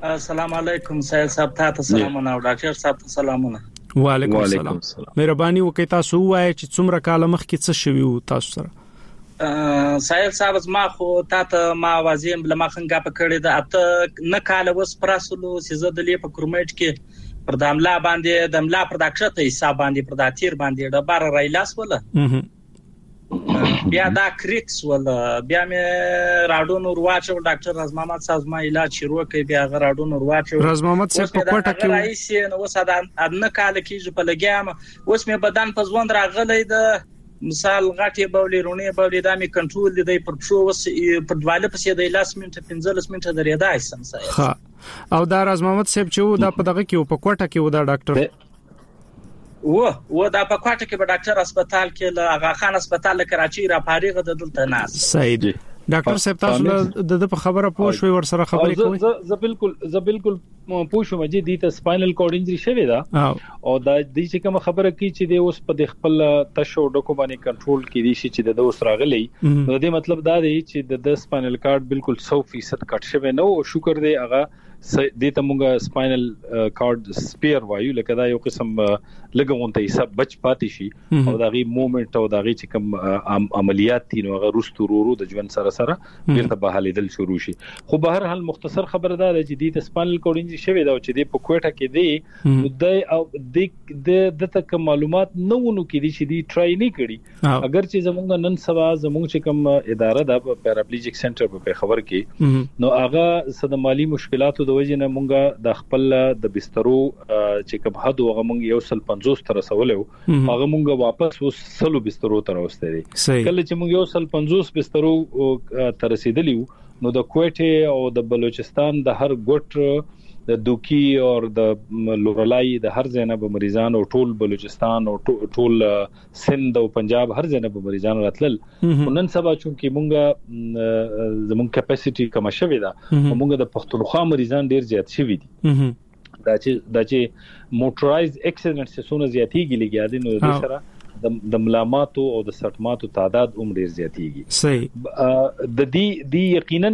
السلام علیکم سید صاحب ته سلامونه او ډاکټر صاحب ته سلامونه. وعلیکم السلام. مهرباني وکړئ تاسو وایئ چې څومره کال مخکې څه شوی وو تاسو سره؟ سید صاحب ما خو تاسو ما وازیم لمه څنګه پکړې ده اته نه کال وس پراسلو سیزه د لې په کورمیټ کې پر داملا باندې دملا پر داکښته حساب باندې پر داتیر باندې د بار رایلاس ولا بیا دا کریکس ولا بیا مې راډون ورواچو ډاکټر راز محمد صاحب ما علاج شروع کړ بیا راډون ورواچو راز محمد صاحب په کوټه کې رئیس نو وساده ادنه کال کې په لګیام اوس مې بدن په ځوند راغلی د مثال غټي بولې رونی بولې د می کنټرول دی پر شو وس پر دواله پسې د 10 منټه 15 منټه درېدا ایسم سای ها او دا راز محمد صاحب چې دا په دغه کې په کوټه کې و دا ډاکټر و دا په کوټه کې په ډاکټر هسپتال کې له اغا خان هسپتال کراچي را فارغ د دلته ناس صحیح ډاکټر صاحب تاسو د په خبره پوه شوي ور سره خبرې کوي زه بالکل پوه شوم چې د سپاینل کورډ انجری شوی دا او دا د چې کوم خبره کی چې د اوس په خپل تشو ډکو باندې کنټرول کړي شي چې د اوس راغلی نو د مطلب دا دی چې د سپاینل کارډ بالکل 100% کټ شوی نو شکر دی هغه د تمونګه سپاینل کارډ سپیر وایو لکه دا یو قسم لګونته حساب بچ پاتې شي او دا غي موومېنټ او دا غي چې کوم عملیات دي نو هغه رستورورو د ژوند سره بیرته بحالیدل شروع شي. خو به هر حال مختصر خبره ده چې د سپاینل کورډ انجری شوی دا چې د پکوټه کې دی د او د تک معلومات نو ونو کې دي چې دی ټرای نه کړي اگر چې زمونږ نن سبا زمونږ چې کوم اداره د پیراپلیجیک سنټر په خبر کې نو هغه صد مالی مشکلاتو د وجې نه مونږه د خپل د بسترو چې کوم حد هغه مونږ یو 150 تر رسولو هغه مونږه واپس وس 100 بسترو تر راوستي دي کله چې مونږ یو 150 بسترو تر رسیدلی نو د کوټه او د بلوچستان د هر ګوټ د دوکي او د لورلای د هر ځای نه به مریضان او ټول بلوچستان او ټول سند او پنجاب هر ځای نه به مریضان راتلل نن سبا چونکی مونږه زمون کیپاسټي کم شوی دا مونږه د پښتونخوا مریضان ډیر زیات شوی دي دا چې موټرایز اکسیډنټ سونه زیاتیږي لګیا دي نو د سره د ملاماتو او د سټماتو تعداد ډیر زیاتیږي صحیح د دې یقینا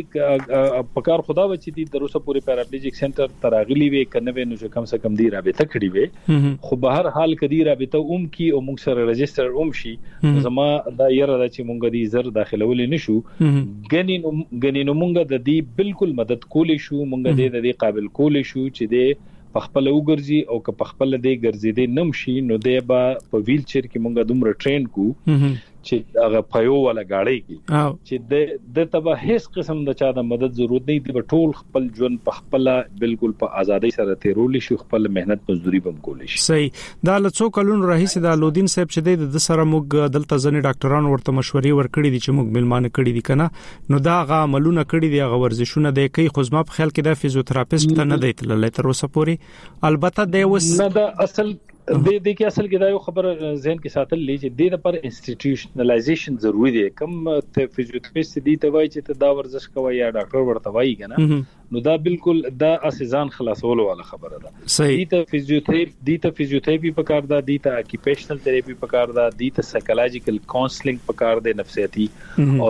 چې پکار خدا وچی دي د روسه پوری پیراپلیجیک سنټر تراغلی وی کنه نو چې کم سے کم دی رابطه کړی وي خو به هر حال کدي رابطه کی او موږ سره رجستر شي زما دا یره چې موږ دې زر داخلول نشو غنی نو موږ د دې بالکل مدد کولې شو موږ دې قابل کولې شو چې دې پخپل وګرځي او که پخپل دې ګرځي دې نمشي نو دې با په ویل چیر کې مونږه دومره ټرین کو چې هغه پيو ولا گاډي کې چې د تبه هیڅ قسم د چا د مدد ضرورت نه دی په ټول خپل ژوند په خپل بالکل په ازادي سره تیرول شي خپل مهنت مزدوري بم کول شي صحیح دا لڅو کلون رئیس د لودین صاحب چې د سره موږ دلته ځنې ډاکټرانو ورته مشورې ورکړي دي چې موږ ملمانه کړي دي کنه نو دا غا عملونه کړي دي غا ورزشونه د کوي خو زما په خیال کې د فزیوتراپیست ته نه دی تللی تر اوسه پورې البته د وس نه دا اصل د دې کې اصل کې دا یو خبر ذهن کې ساتل لې چې د لپاره انسټیټیوشنلایزیشن ضروری دی کوم ته فزیوتراپیست دی ته وایي چې دا ورزش کوي یا ډاکټر ورته وایي کنه نو دا بالکل دا اساسان خلاصولو والا خبره ده صحیح د فزیوتراپي په کار ده د اکیپیشنل تھراپي په کار ده د سایکولوژیکل کاونسلینګ په کار ده نفسیاتي او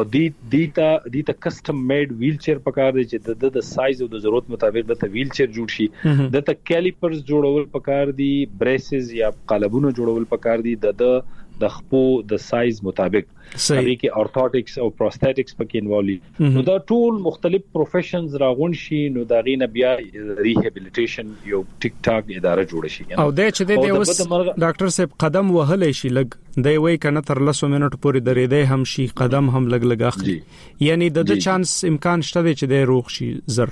د کسٹم میډ ویل چیر په کار ده چې د سایز او د ضرورت مطابق د ویل چیر جوړ شي د کیلیپرز جوړول په کار دي بریسز یا قالبونو جوړول په کار دي د خپو د سایز مطابق صحیح کې اورتوټکس او پروستاتکس پکې انوالو نو دا ټول مختلف پروفیشنز راغون شي نو دا غینه بیا ریهابیلیټیشن یو ټیک ټاک اداره جوړ شي او د چې د اوس ډاکټر صاحب قدم وهلې شي لګ دی وای کنه تر 10 منټ پورې درېدې هم شي قدم هم لګ اخلي یعنی د چانس امکان شته چې د روغ شي زر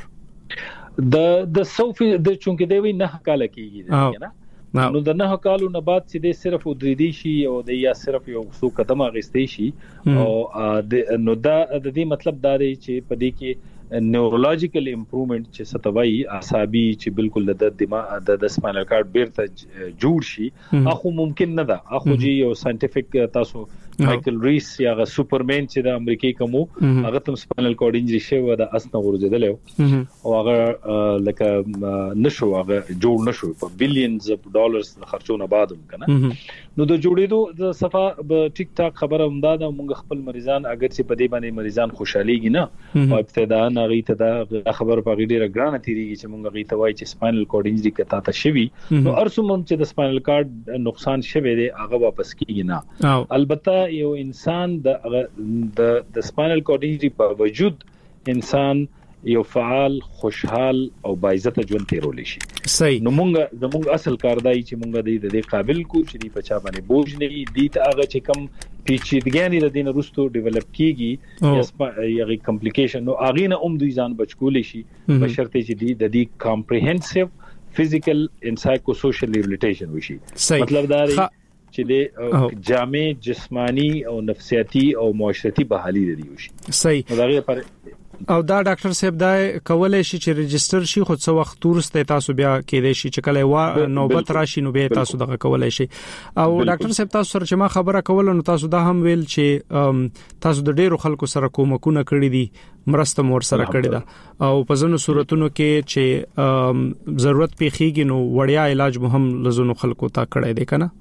د صوفي د چونکه دی وی نه کال کېږي نه نو د نه کالو نه بعد چې د صرف ودریدي شي او د یا صرف یو څو قدمه غستې شي او نو دا د دې مطلب دا دی چې په دې کې نیورولوژیکل امپروومنت چې ستوي اعصابي چې بالکل د دماغ د سپاینل کارډ بیرته جوړ شي اخو ممکن نه ده اخو جی یو ساينټیفیک تاسو مايکل ریس یا غ سوپرمن چې د امریکای کومو هغه تم سپاینل کورډ انجری شوی د اسنه ورزیدل او هغه لکه نشو هغه جوړ نشو په بلینز اف ډالرز خرچونه بعد کنه نو د جوړېدو د صفه په ټیک ټاک خبره همداده موږ خپل مریضان اگر چې په دې باندې مریضان خوشحاليږي نه او ابتداء نغې ته دا خبر په غیډه ګرانه تیریږي چې موږ غي ته وای چې سپاینل کورډ انجری کته تا شوی نو ارسوم چې د سپاینل کارډ نقصان شوی دی هغه واپس کیږي نه البته یو انسان د سپاینل کورډ انجری په وجود انسان یو فعال خوشحال او باعزت ژوند تیرول شي صحیح نو زموږ اصل کار دی چې موږ د قابل کو چې دی په چا باندې بوج نه دی ته هغه چې کم پیچیدګانی د دین وروسته ډیولپ کیږي یا کمپلیکیشن نو اغه نه دوی ځان بچکول شي په شرط چې د دې کمپریهنسیو فزیکل ان سایکو سوشل ریهابلیټیشن وشي مطلب دا دی چې د جامع جسمانی او نفسیاتی او معاشرتي بحالي لري وشي صحیح دا غي پر او دا ډاکټر صاحب دا کولای شي چې ريجستره شي خو څو وخت ورسته تاسو بیا کېدای شي چې کله نوبت راشي نو به تاسو دغه کولای شي او ډاکټر صاحب تاسو سره چې ما خبره کول نو تاسو دا هم ویل چې تاسو د ډیرو خلکو سره کومکونه کړی دي مرسته مور سره کړی دا او په ځینو صورتونو کې چې ضرورت پیخیږي نو وړیا علاج مهم لزونو خلکو ته کړی دی کنه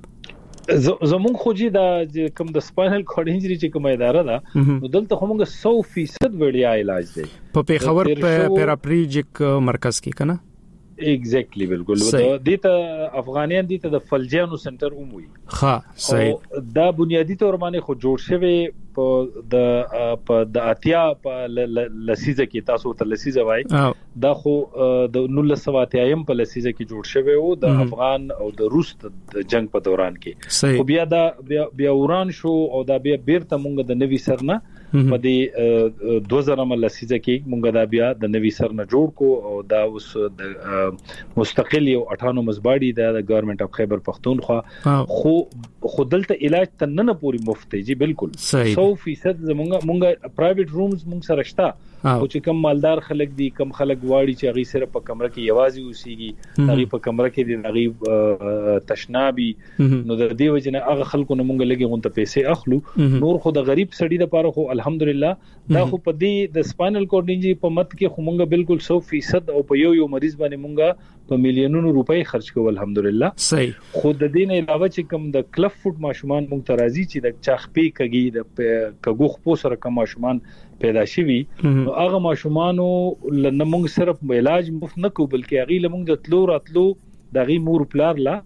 زمون خوجی دا کوم د سپاینل کورډ انجری چې کومه اداره ده نو دلته همغه 100% وړیا علاج دی په پیښور پیراپلیجیک مرکز کې کنه ایگزیکټلی بالکل د دې افغانیان دي ته د فلجانو سنټر وموي ها صحیح دا بنیادی تور باندې خو جوړ شوی په د اتیا په لسیزه کې تاسو ته لسیزه وای دا خو د 1980 په لسیزه کې جوړ شوی او د افغان او د روس د جنگ په دوران کې خو بیا دا بیا وران شو او دا بیا بیرته مونږ د نوي سرنه په دې 2000 لسیزه کې مونږ دا بیا د نوي سرنه جوړ کو او دا اوس د مستقل یو اټانومس باډي د ګورنمنت اف خیبر پختونخوا خو دلته علاج تننه پوری مفت دی جی بالکل 100% مونږه پرایویټ رومز مونږ سره شته او چې کم مالدار خلک دي کم خلک واړي چې هغه سره په کمره کې یوازې اوسېږي هغه په کمره کې دي هغه تشنابي نو د دې وجنه هغه خلکو نه مونږ لګي غونته پیسې اخلو نور خو د غریب سړي لپاره خو الحمدلله دا خو په دې د سپاینل کورډ انجری په مت کې خو مونږ بالکل 100% او په یو مریض باندې مونږه په میلیونونو روپۍ خرج کوو الحمدلله صحیح خو د دې نه علاوه چې کوم د کلف فوټ ماشومان مونږ ته راځي چې د چاخپې کګي د کګوخ پو سره کوم ماشومان پیدا شوي نو هغه ماشومانو لنه مونږ صرف علاج مفت نه کوو بلکې هغه لمونږ د تلو راتلو د غي مور پلار لا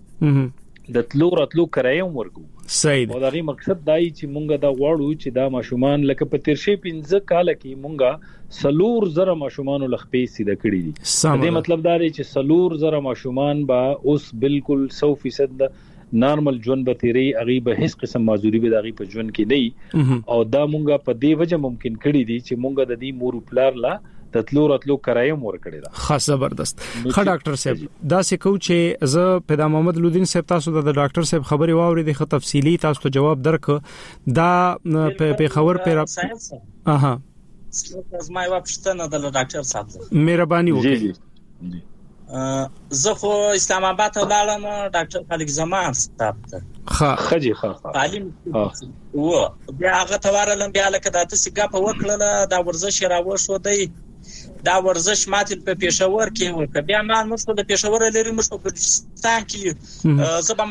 د تلو راتلو کرایم ورکو صحیح او دغه مقصد دای چې مونږ دا غواړو چې دا ماشومان لکه په تیر شي 15 کال کې مونږه سلور زره ماشومان لخپې سیده کړی دي دې مطلب دا دی چې سلور زره ماشومان با اوس بالکل 100% نارمل ژوند به تیری اغي به هیڅ قسم معذوري به دغه په ژوند کې نه او دا مونږه په دې وجه ممکن کړی دي چې مونږه د دې مور پلار لا د تلو راتلو کرایم ور کړی دا خاص زبردست خا ډاکټر صاحب دا څه کو چې زه پیدا محمد لودین صاحب تاسو د ډاکټر صاحب خبري واوري د تفصیلی تاسو ته جواب درک دا په خبر پر اها زما یو پښتنه د ډاکټر صاحب مهرباني وکړئ زه خو اسلام آباد ته لاړم ډاکټر خالق زمان صاحب ته خجي تعلیم و بیا هغه توارلم بیا لکه د تاسو ګپ وکړه دا ورزش راوښو دی دا ورزش ماته په پېښور کې وکړ بیا ما مشته د پېښور لري مشته په بلوچستان کې زه به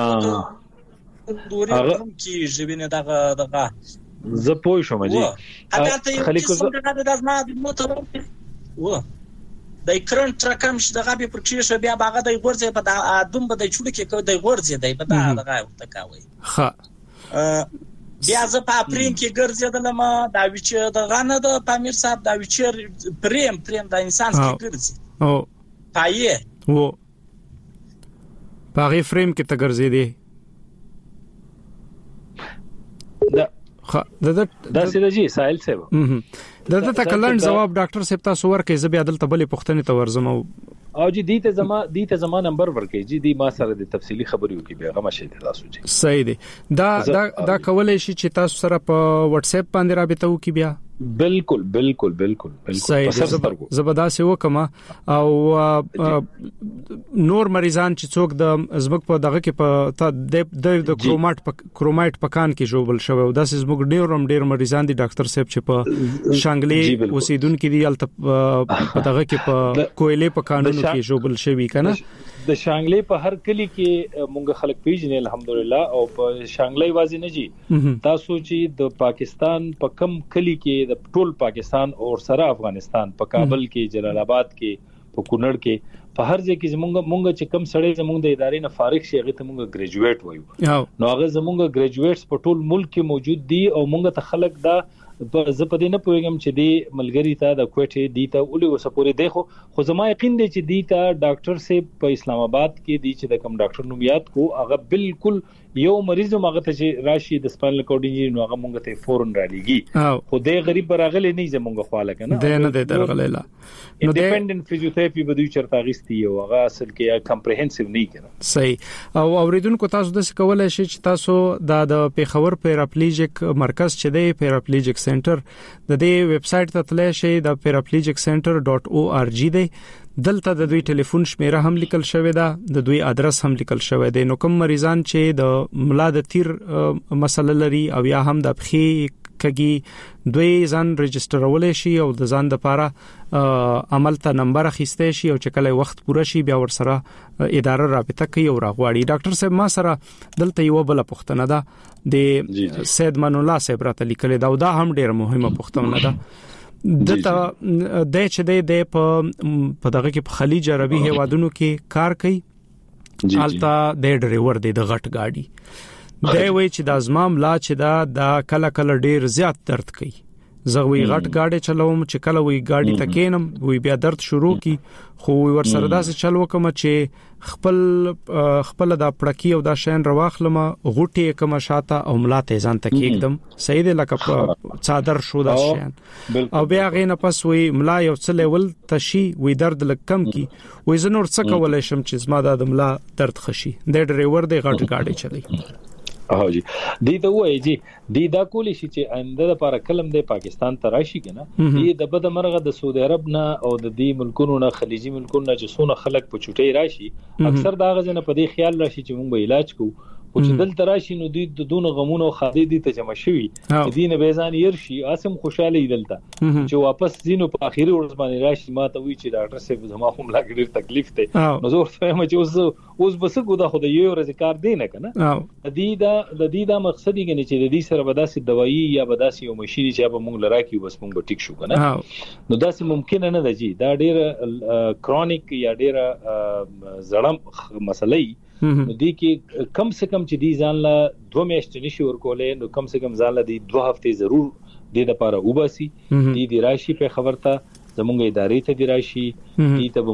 معلومات دوري کې ژبینه دغه زه پوه شوم جی خلیق زمان د ما د موټر و د کرنټ رقم دغه به پر کیشه بیا باغه د غورځي په ادم به د چوډ کې د غورځي دی په دغه ورته کاوي ها بیا زه په اپرین کې ګرځیدلم دا وچ د غانه د پامیر صاحب دا وچ پریم د انسان کې ګرځي او پایې و پاره فریم کې ته ګرځي دی دا سیده جی سائل صاحب دا تکلن جواب ډاکټر صاحب تاسو ورکې زبې عدالت بلې پښتنې ته ورزم او جی دیته زما نمبر ورکې جی دی ما سره د تفصیلی خبرې وکي بیا غو مشه تاسو جی صحیح دی دا کولای شي چې تاسو سره په واتس اپ باندې رابطه وکي بیا بالکل زبدا سه وکما او نور مریضان چې څوک د زمک په دغه کې په د کرومایټ پکان کې جوړول شوی او د زمک ډیر مریضان دي ډاکټر صاحب چې په شانګلي اوسیدونکو دي الته په دغه کې په کویلې پکانونو کې جوړول شوی کنه د شانګلې په هر کلی کې مونږ خلک پیژنې الحمدلله او په شانګلې وازی نه جی تاسو چې د پاکستان په کم کلی کې د ټول پاکستان او سره افغانستان په کابل کې جلال آباد کې په کونړ کې په هر ځای کې مونږ چې کم سړی زمونږ د ادارې نه فارغ شي هغه ته مونږ ګریجویټ وایو نو هغه زمونږ ګریجویټس په ټول ملک کې موجود دي او مونږ ته خلک دا زه په دې نه پوهیږم چې دی ملګری ته د کوټې دی ته ولې وسپوري دی خو زما یقین دی چې دی ته ډاکټر سه په اسلام آباد کې دی چې د کوم ډاکټر نوم یاد کو هغه بالکل یو مریض مغه ته چې راشي د سپاینل کورډ انجری نو هغه مونږ ته فورن را لګي خو دې غریب راغلی نه زمونږ خواله کنه دې نه دې درغلی لا نو ډیپندنت فزیوتراپي به دوی چرته غستی او هغه اصل کې کمپریهنسیو نه کړه صحیح او اوریدونکو تاسو د کولای شئ چې تاسو د پیښور پیراپلیجیک مرکز چې دی پیراپلیجیک سنټر د دې ویب سټ ته تللی شئ د paraplejiccenter.org دی دلته د دوی ټلیفون شمیره هم لیکل شوی دا د دوی ادرس هم لیکل شوی دی نو کوم مریضان چې د ملا د تیر مسله لري او یا هم د پخې کګي دوی ځان ريجسترولې شي او د ځان د لپاره عمل ته نمبر اخیسته شي او چې کله وخت پوره شي بیا ور سره اداره رابطه کوي او راغواړي ډاکټر صاحب ما سره دلته یو بل پوښتنه ده د سید من الله صاحب راته لیکل دا هم ډیره مهمه پوښتنه ده دته د چې د په دغه کې په خلیج عربي هیوادونو کې کار کوي حالت د ډرایور د غټ گاډي دی وی چې د ازمام لا چې دا کله ډیر زیات درد کوي زغوی غټ گاډي چلوم چې کله وی گاډي تکینم وی بیا درد شروع کی خو ور سره داسې چلو کوم چې خپل د پړکی او د شین رواخلم غوټي کوم شاته او ملاته ځان تک एकदम صحیح دی لکه صادر شو د شین او بیا غینه پس وی ملا یو څه لیول تشي وی درد لکم کی وی زنور څه کولای شم چې زما د ملا درد خشي د ډرایور د غټ گاډي چلی اه جی دی ته وایي جی دی دا کولی شي چې آینده لپاره کلم د پاکستان ته راشي کنه دی د بده مرغه د سعودي عرب نه او د دې ملکونو نه خلیجي ملکونو نه چې څونه خلک په چټي راشي اکثر دا غزنه په دې خیال راشي چې موږ به علاج کوو او چې دلته راشي نو د دون غمونو خادي دي ته جمع شوي دین بیزان يرشي اسم خوشاله دلته چې واپس زینو په اخیری ورځ باندې راشي ما ته وی چې ډاکټر صاحب زما هم لا ډیر تکلیف ته نو زه فهم چې اوس بس ګودا خو د یو ورځ کار دی نه کنه د دې دا مقصد یې چې د دې سره بداسي دوايي یا بداسي یو مشيري چې به موږ لراکي بس موږ به ټیک شو کنه نو داسې ممکن نه ده جی دا ډیر کرونیک یا ډیر زړم مسلې نو دی کې کم سے کم چې دی ځان لا 2 میاشتې نشي ورکولې نو کم سے کم ځان لا دی 2 هفته ضرور د لپاره وباسي دی راشي په خبرته زمونږ ادارې ته دی راشي دی ته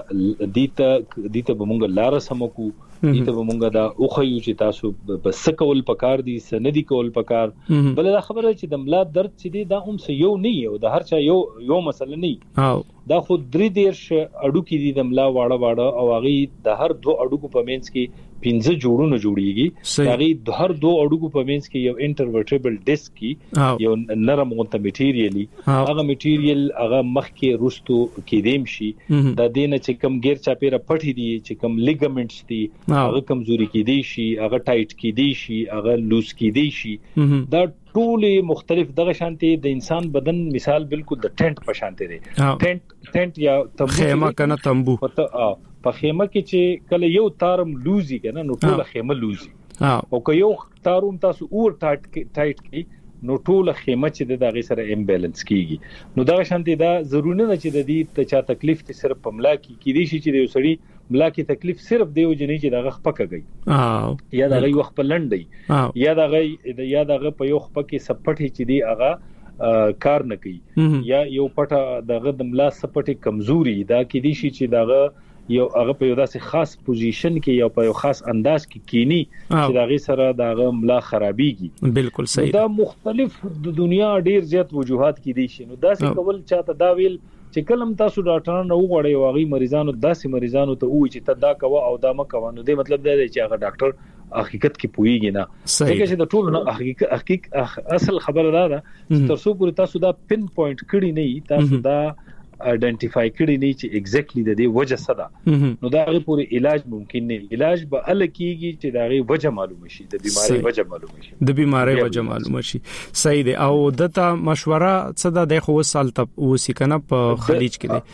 بمونږ لار سمکو دی ته بمونږ دا اوخیو چې تاسو بس کول پکار دي سندي کول پکار بل دا خبره چې د ملا درد چې دی دا هم یو نه یو د هر چا یو مسله نه دا خو 3 اډو کې دي د ملا واړه او هغه د هر 2 اډو په مینس کې 15 جوړونه جوړیږي هغه هر 2 اډو په مینس کې یو انټرورټیبل ډیسک کې یو نرم غونته میټیریالي هغه میټیریال هغه مخ کې روستو کې دیم شي د دینه چې کم غیر چاپیره پټي دي چې کم لیګامنټس دي هغه کمزوري کې دي شي هغه ټایټ کې دي شي هغه لوز کې دي شي دا ټول مختلف دغه شانتي د انسان بدن مثال بالکل د ټنټ په شانتي دی ټنټ یا تمبو خیمه کنه تمبو په خیمه کې چې کله یو تارم لوزي کنه نو ټول خیمه لوزي او که یو تاروم تاسو اور ټایټ کی نو ټول خیمه چې د غي سره امبیلنس کیږي نو دا شانتي دا ضروري نه چې د دې ته چا تکلیف ته صرف پملا کی دي شي چې د سړی ملا کی تکلیف صرف دیو جنې چې دغه خپکږي یا دغه وخت په لنډي یا دغه په یو خپکه سپټي چې دی هغه کار نه کوي یا یو پټه دغه د ملا سپټي کمزوري دا کې دي شي چې دغه یو هغه په یو داسې خاص پوزیشن کې یا په یو خاص انداز کې کینی چې دغه سره دغه ملا خرابيږي بالکل صحیح دا مختلف د دنیا ډیر زیات وجوهات کې دي شي نو داسې کول چاته دا ویل چې کلم تاسو ډاکټرانو نه وغوړی واغی مریضانو داسې مریضانو ته وایي چې تدا کوا او دا مکوا نو دې مطلب دا دی چې هغه ډاکټر حقیقت کې پويږي نه ځکه چې د ټولو حقیقت اصل خبره ده چې تر څو پورې تاسو دا پن پوینټ کړی نه تاسو دا آئیډنټیفای کړی نه چې ایگزیکټلی د دې وجه څه ده نو دا غي پورې علاج ممکن نه علاج به ال کیږي چې دا غي وجه معلوم شي د بیماری وجه معلوم شي د بیماری وجه معلوم شي صحیح دی او دته مشوره څه ده د خو سال ته وسی کنه په خلیج کې دی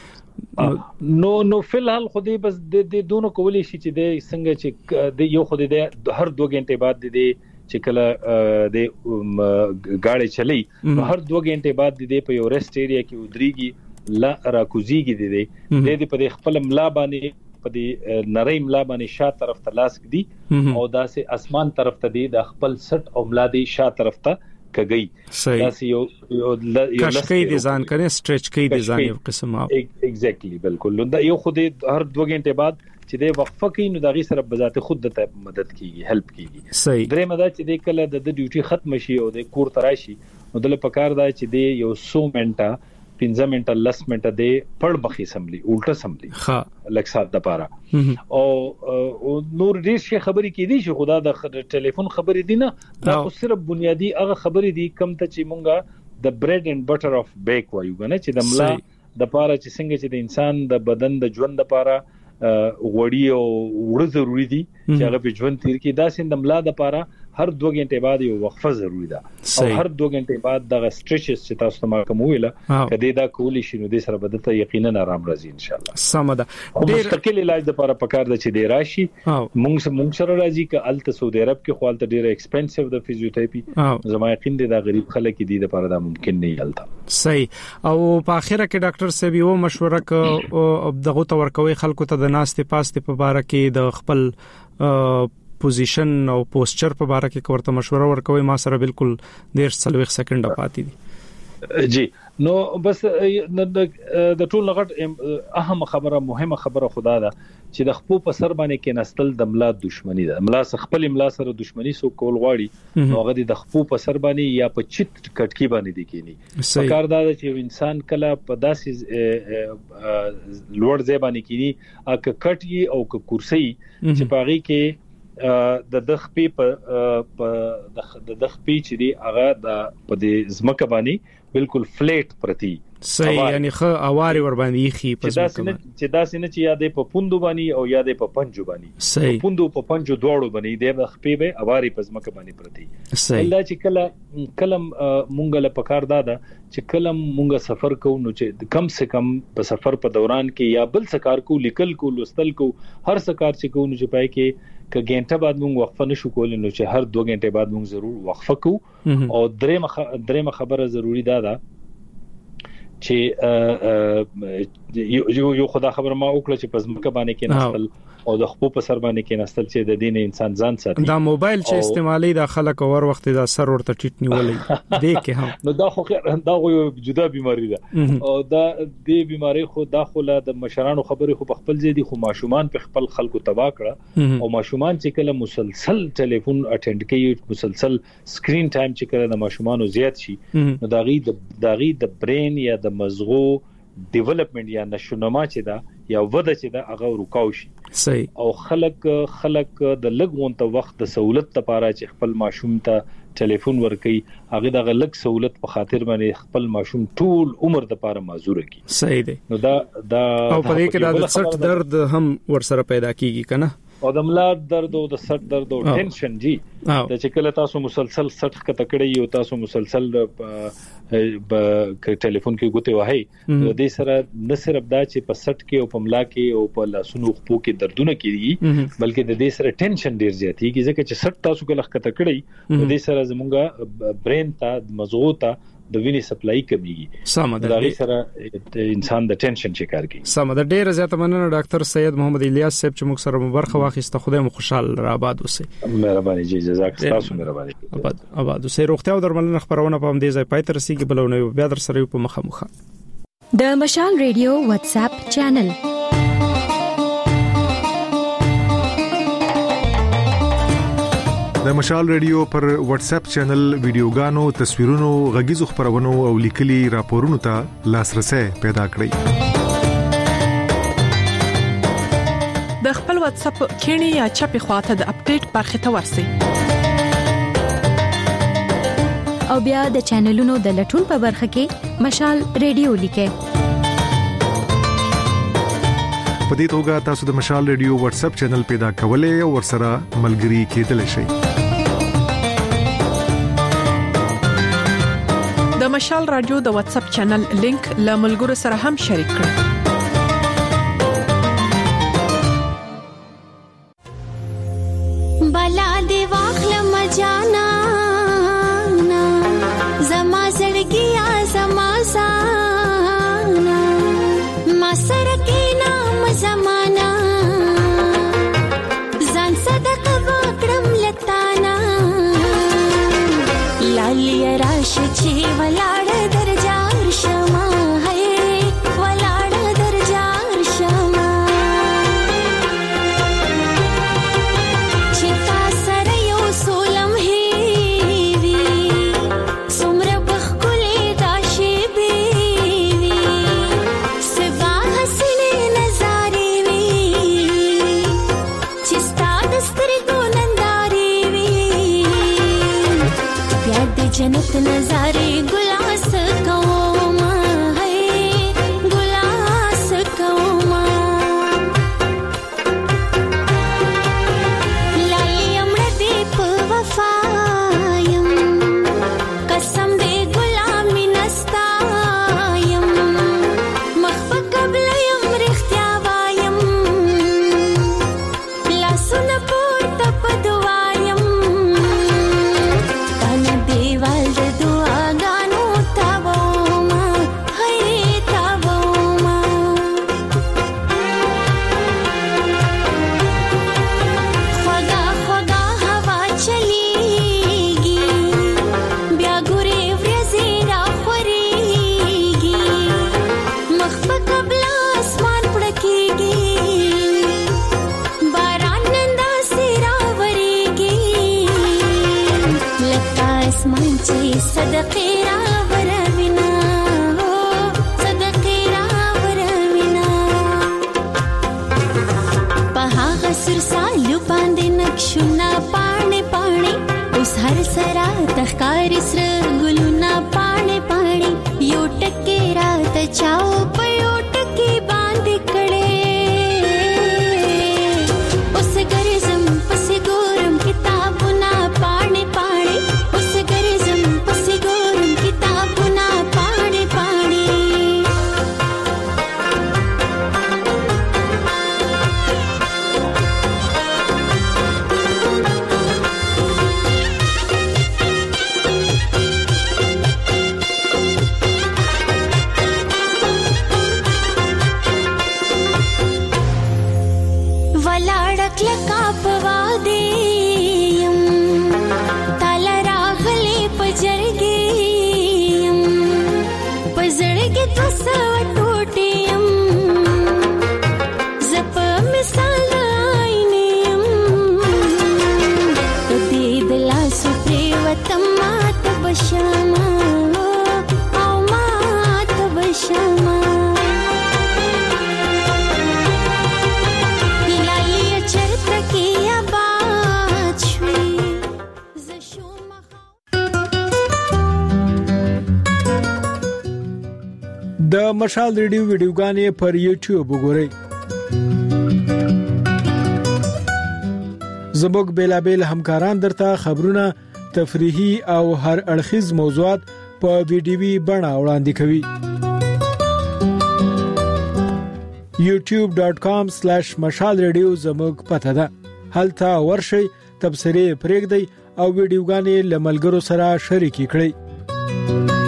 نو فلحال خو دې بس د دونو کولې شي چې د څنګه چې د یو خو د هر 2 غنټه بعد د چې کله د گاڑی چلی نو هر 2 غنټه بعد د په یو ریسټ ایریا کې ودرېږي لا راکوزیږي د دې په خپل ملا باندې په دې نری ملا باندې شاته طرف ته لاس دی او داسې اسمان طرف ته دی د خپل سټ او ملا دی شاته طرف ته کګي داسې یو کشکې دي ځان کنه سټریچ کې دي ځان یو قسم ایگزیکټلی بالکل دا یو خو دې هر 2 غنټه بعد چې د وقفه کوي نو دغه سره بذات خود د مدد کیږي هیلپ کیږي درې مدد چې د کله د ډیوټي ختم شي او د کور تراشي نو د پکار دا چې د یو 100 منټه 15 منټه 10 منټه د پړ مخې سملي الټه سملي ها لکسات د پاره او نور دې شي خبرې کې دي چې خدا د ټلیفون خبرې دي نه دا صرف بنیادی هغه خبرې دي کم ته چې مونږه د بریډ اینڈ بټر اف بیک وایو غنه چې د ملا د پاره چې څنګه چې د انسان د بدن د ژوند لپاره وړي او وړ ضروری دي چې هغه په ژوند تیر کې دا سند ملا د پاره هر 2 غنټه بعد یو وقفه ضروری ده او هر 2 غنټه بعد د سټریچز چې تاسو ته کوم ویله کدی دا کولی شي نو د سره بدته یقینا آرام راځي ان شاء الله سمده ډیر مستقل علاج د لپاره پکار ده چې دی راشي مونږ سره راځي ک الته سعودي عرب کې خپل ډیر ایکسپنسیو د فزیوتراپي زما یقین دی دا غریب خلک دي د لپاره دا ممکن نه یالته صحیح او په اخره کې ډاکټر صاحب یو مشوره ک دغه تور کوي خلکو ته د ناستې پاستې په اړه کې د خپل پوزیشن او پوسچر په اړه کې ورته مشوره ورکوي ما سره بالکل 1.5 سکند پاتې دي جی نو بس د ټول لغټ اهم خبره مهمه خبره خدا ده چې د خپل په سر باندې کې نستل د ملا دښمنی ده ملا خپل ملا سره دښمنی سو کول غواړي نو هغه د خپل په سر باندې یا په چت کټکی باندې دي کینی کار دا چې انسان کله په داسې لوړ ځای باندې کینی اګه کټي او کرسي چې پاغي کې د دخپی په د دخپی چې دی هغه د په دې زمکه باندې بالکل فلیټ پرتی صحیح یعنی خو اواري ور باندې خي په زمکه چې دا سینه چې یادې په پوندو باندې او یادې په پنجو باندې پوندو په پنجو دوړو باندې د خپې به اواري په زمکه باندې پرتی الله چې کلم مونږ له پکار دادا چې کلم مونږ سفر کوو نو چې کم سے کم په سفر په دوران کې یا بل سکار کو لیکل کو لوستل کو هر سکار چې کو نو چې پای کې ک غنټه بعد موږ وقفه نشو کولای نو چې هر 2 غنټه بعد موږ ضرور وقفه کوو او درېمه خبره ضروری ده چې یو خدا خبر ما وکړه چې پس مکه باندې کې نسل او د خپل په سر باندې کې نسل چې د دین انسان ځان ساتي دا موبایل چې استعمالي د خلک اور وخت دا سر ورته ټیټ نیولې دې کې هم نو دا خو یو جدا بیماری ده او دا دې بیماری خو داخله د مشرانو خبرې خو په خپل ځدي خو ماشومان په خپل خلکو تبا کړه او ماشومان چې کله مسلسل ټلیفون اټند کوي مسلسل سکرین ټایم چې کله د ماشومانو زیات شي نو داغي د برین یا د مزغو ډیولپمنٹ یا نشونما چې دا یا وده چې دا هغه رکاو شي صحیح او خلک د لګون ته وخت د سہولت لپاره چې خپل ماشوم ته ټلیفون ورکي هغه د لګ سہولت په خاطر باندې خپل ماشوم ټول عمر د لپاره معذور کی صحیح دی نو دا او په دې کې د سټ درد هم ورسره پیدا کیږي کنه او د ملا درد او د سر درد او ټینشن جی د چې کله تاسو مسلسل سټ کته کړی او تاسو مسلسل ټلیفون کې ګوتې وهي د دې سره نه صرف دا چې په سټ کې او په ملا کې او په لاسونو خپو کې دردونه کیږي بلکې د دې سره ټینشن ډیر زیاتېږي ځکه چې سټ تاسو کله کته کړی د دې سره زمونږه برین ته مزغو ته د وینې سپلای کمیږي سمده دا سره انسان د ټینشن شکار کی سمده ډیر زیات مننه ډاکټر سید محمد الیاس صاحب چې موږ سره برخه واخیسته خدای مو خوشحال را آباد اوسئ مهرباني جی جزاک تاسو مهرباني آباد اوسئ روغتیا او درملنه خبرونه په دې ځای پای تر رسیدي بلونه بیا در سره په مخه د مشال ریډیو واتس اپ چینل د مشال ریډیو پر واتس اپ چینل ویډیوګانو تصویرونو غږیزو خبرونو او لیکلي راپورونو ته لاسرسي پیدا کړئ. د د خپل واتس اپ کینی یا چپی خواته د اپډیټ برخه ته ورسی او بیا د چینلونو د لټون په برخه کې مشال ریډیو لیکه په دې توګه تاسو د مشال ریډیو واتس اپ چینل پیدا کولای او ورسره ملګري کېدلی شئ د مشال رادیو د واتس اپ چینل لینک له ملګرو سره هم شریک کړئ بلا دی واخل مجانا زما زړګیا زما زانا ما سره کې نام زمانہ ځان صدقه وکړم لتانا لالی راش چې ولاړ درجار شما هي ولاړ درجار شما چې تا سره یو سولم هي وی سمره بخلې داشي بي وی سبا حسینه نظارې وی چې ستاد سترګو نندارې وی بیا د جنت نظارې ګلاس کوما هي ګلاس کوما لایم دې په وفایم قسم دې غلامي نستایم مخبه قبل یم رښتیا وایم لاسونه پورته په دعایم تنه دیوال د دعاګانو تاوما هي تاوما خدا خدا هوا چلیږي بیا ګورې ورځې راخوريږي مخ په قبل اسمان پړکیږي باران نندا سراوريږي لکه اسمان چې صدقې راوروينا صدقې راوروينا په هغه سر سالو باندې نقشونه پاڼې پاڼې اوس هر سرا تخکار سر ګلونه پاڼې پاڼې یو ټکي رات چاو په یو ټکي باندې کړي اوس ګرځم پس ګورم کتابونه پاڼې پاڼې اوس ګرځم پس ګورم کتابونه پاڼې پاڼې ولاړ کلکا پوادیم تال راغلی پجرګیم پزړګي تاسو ټوټیم زپ مثال آینیم دې دلا سپری وتم مات بشما او مات بشما د مشال ریډیو ویډیوګانې پر یوټیوب وګورئ زموږ بیلابل همکاران درته خبرونه تفریحي او هر اړخیز موضوعات په ویډیوي بڼه وړاندې کوي youtube.com/mashalradio زموږ پته ده هلته ورشئ تبصرې پرېږدئ او ویډیوګانې لملګرو سره شریکې کړئ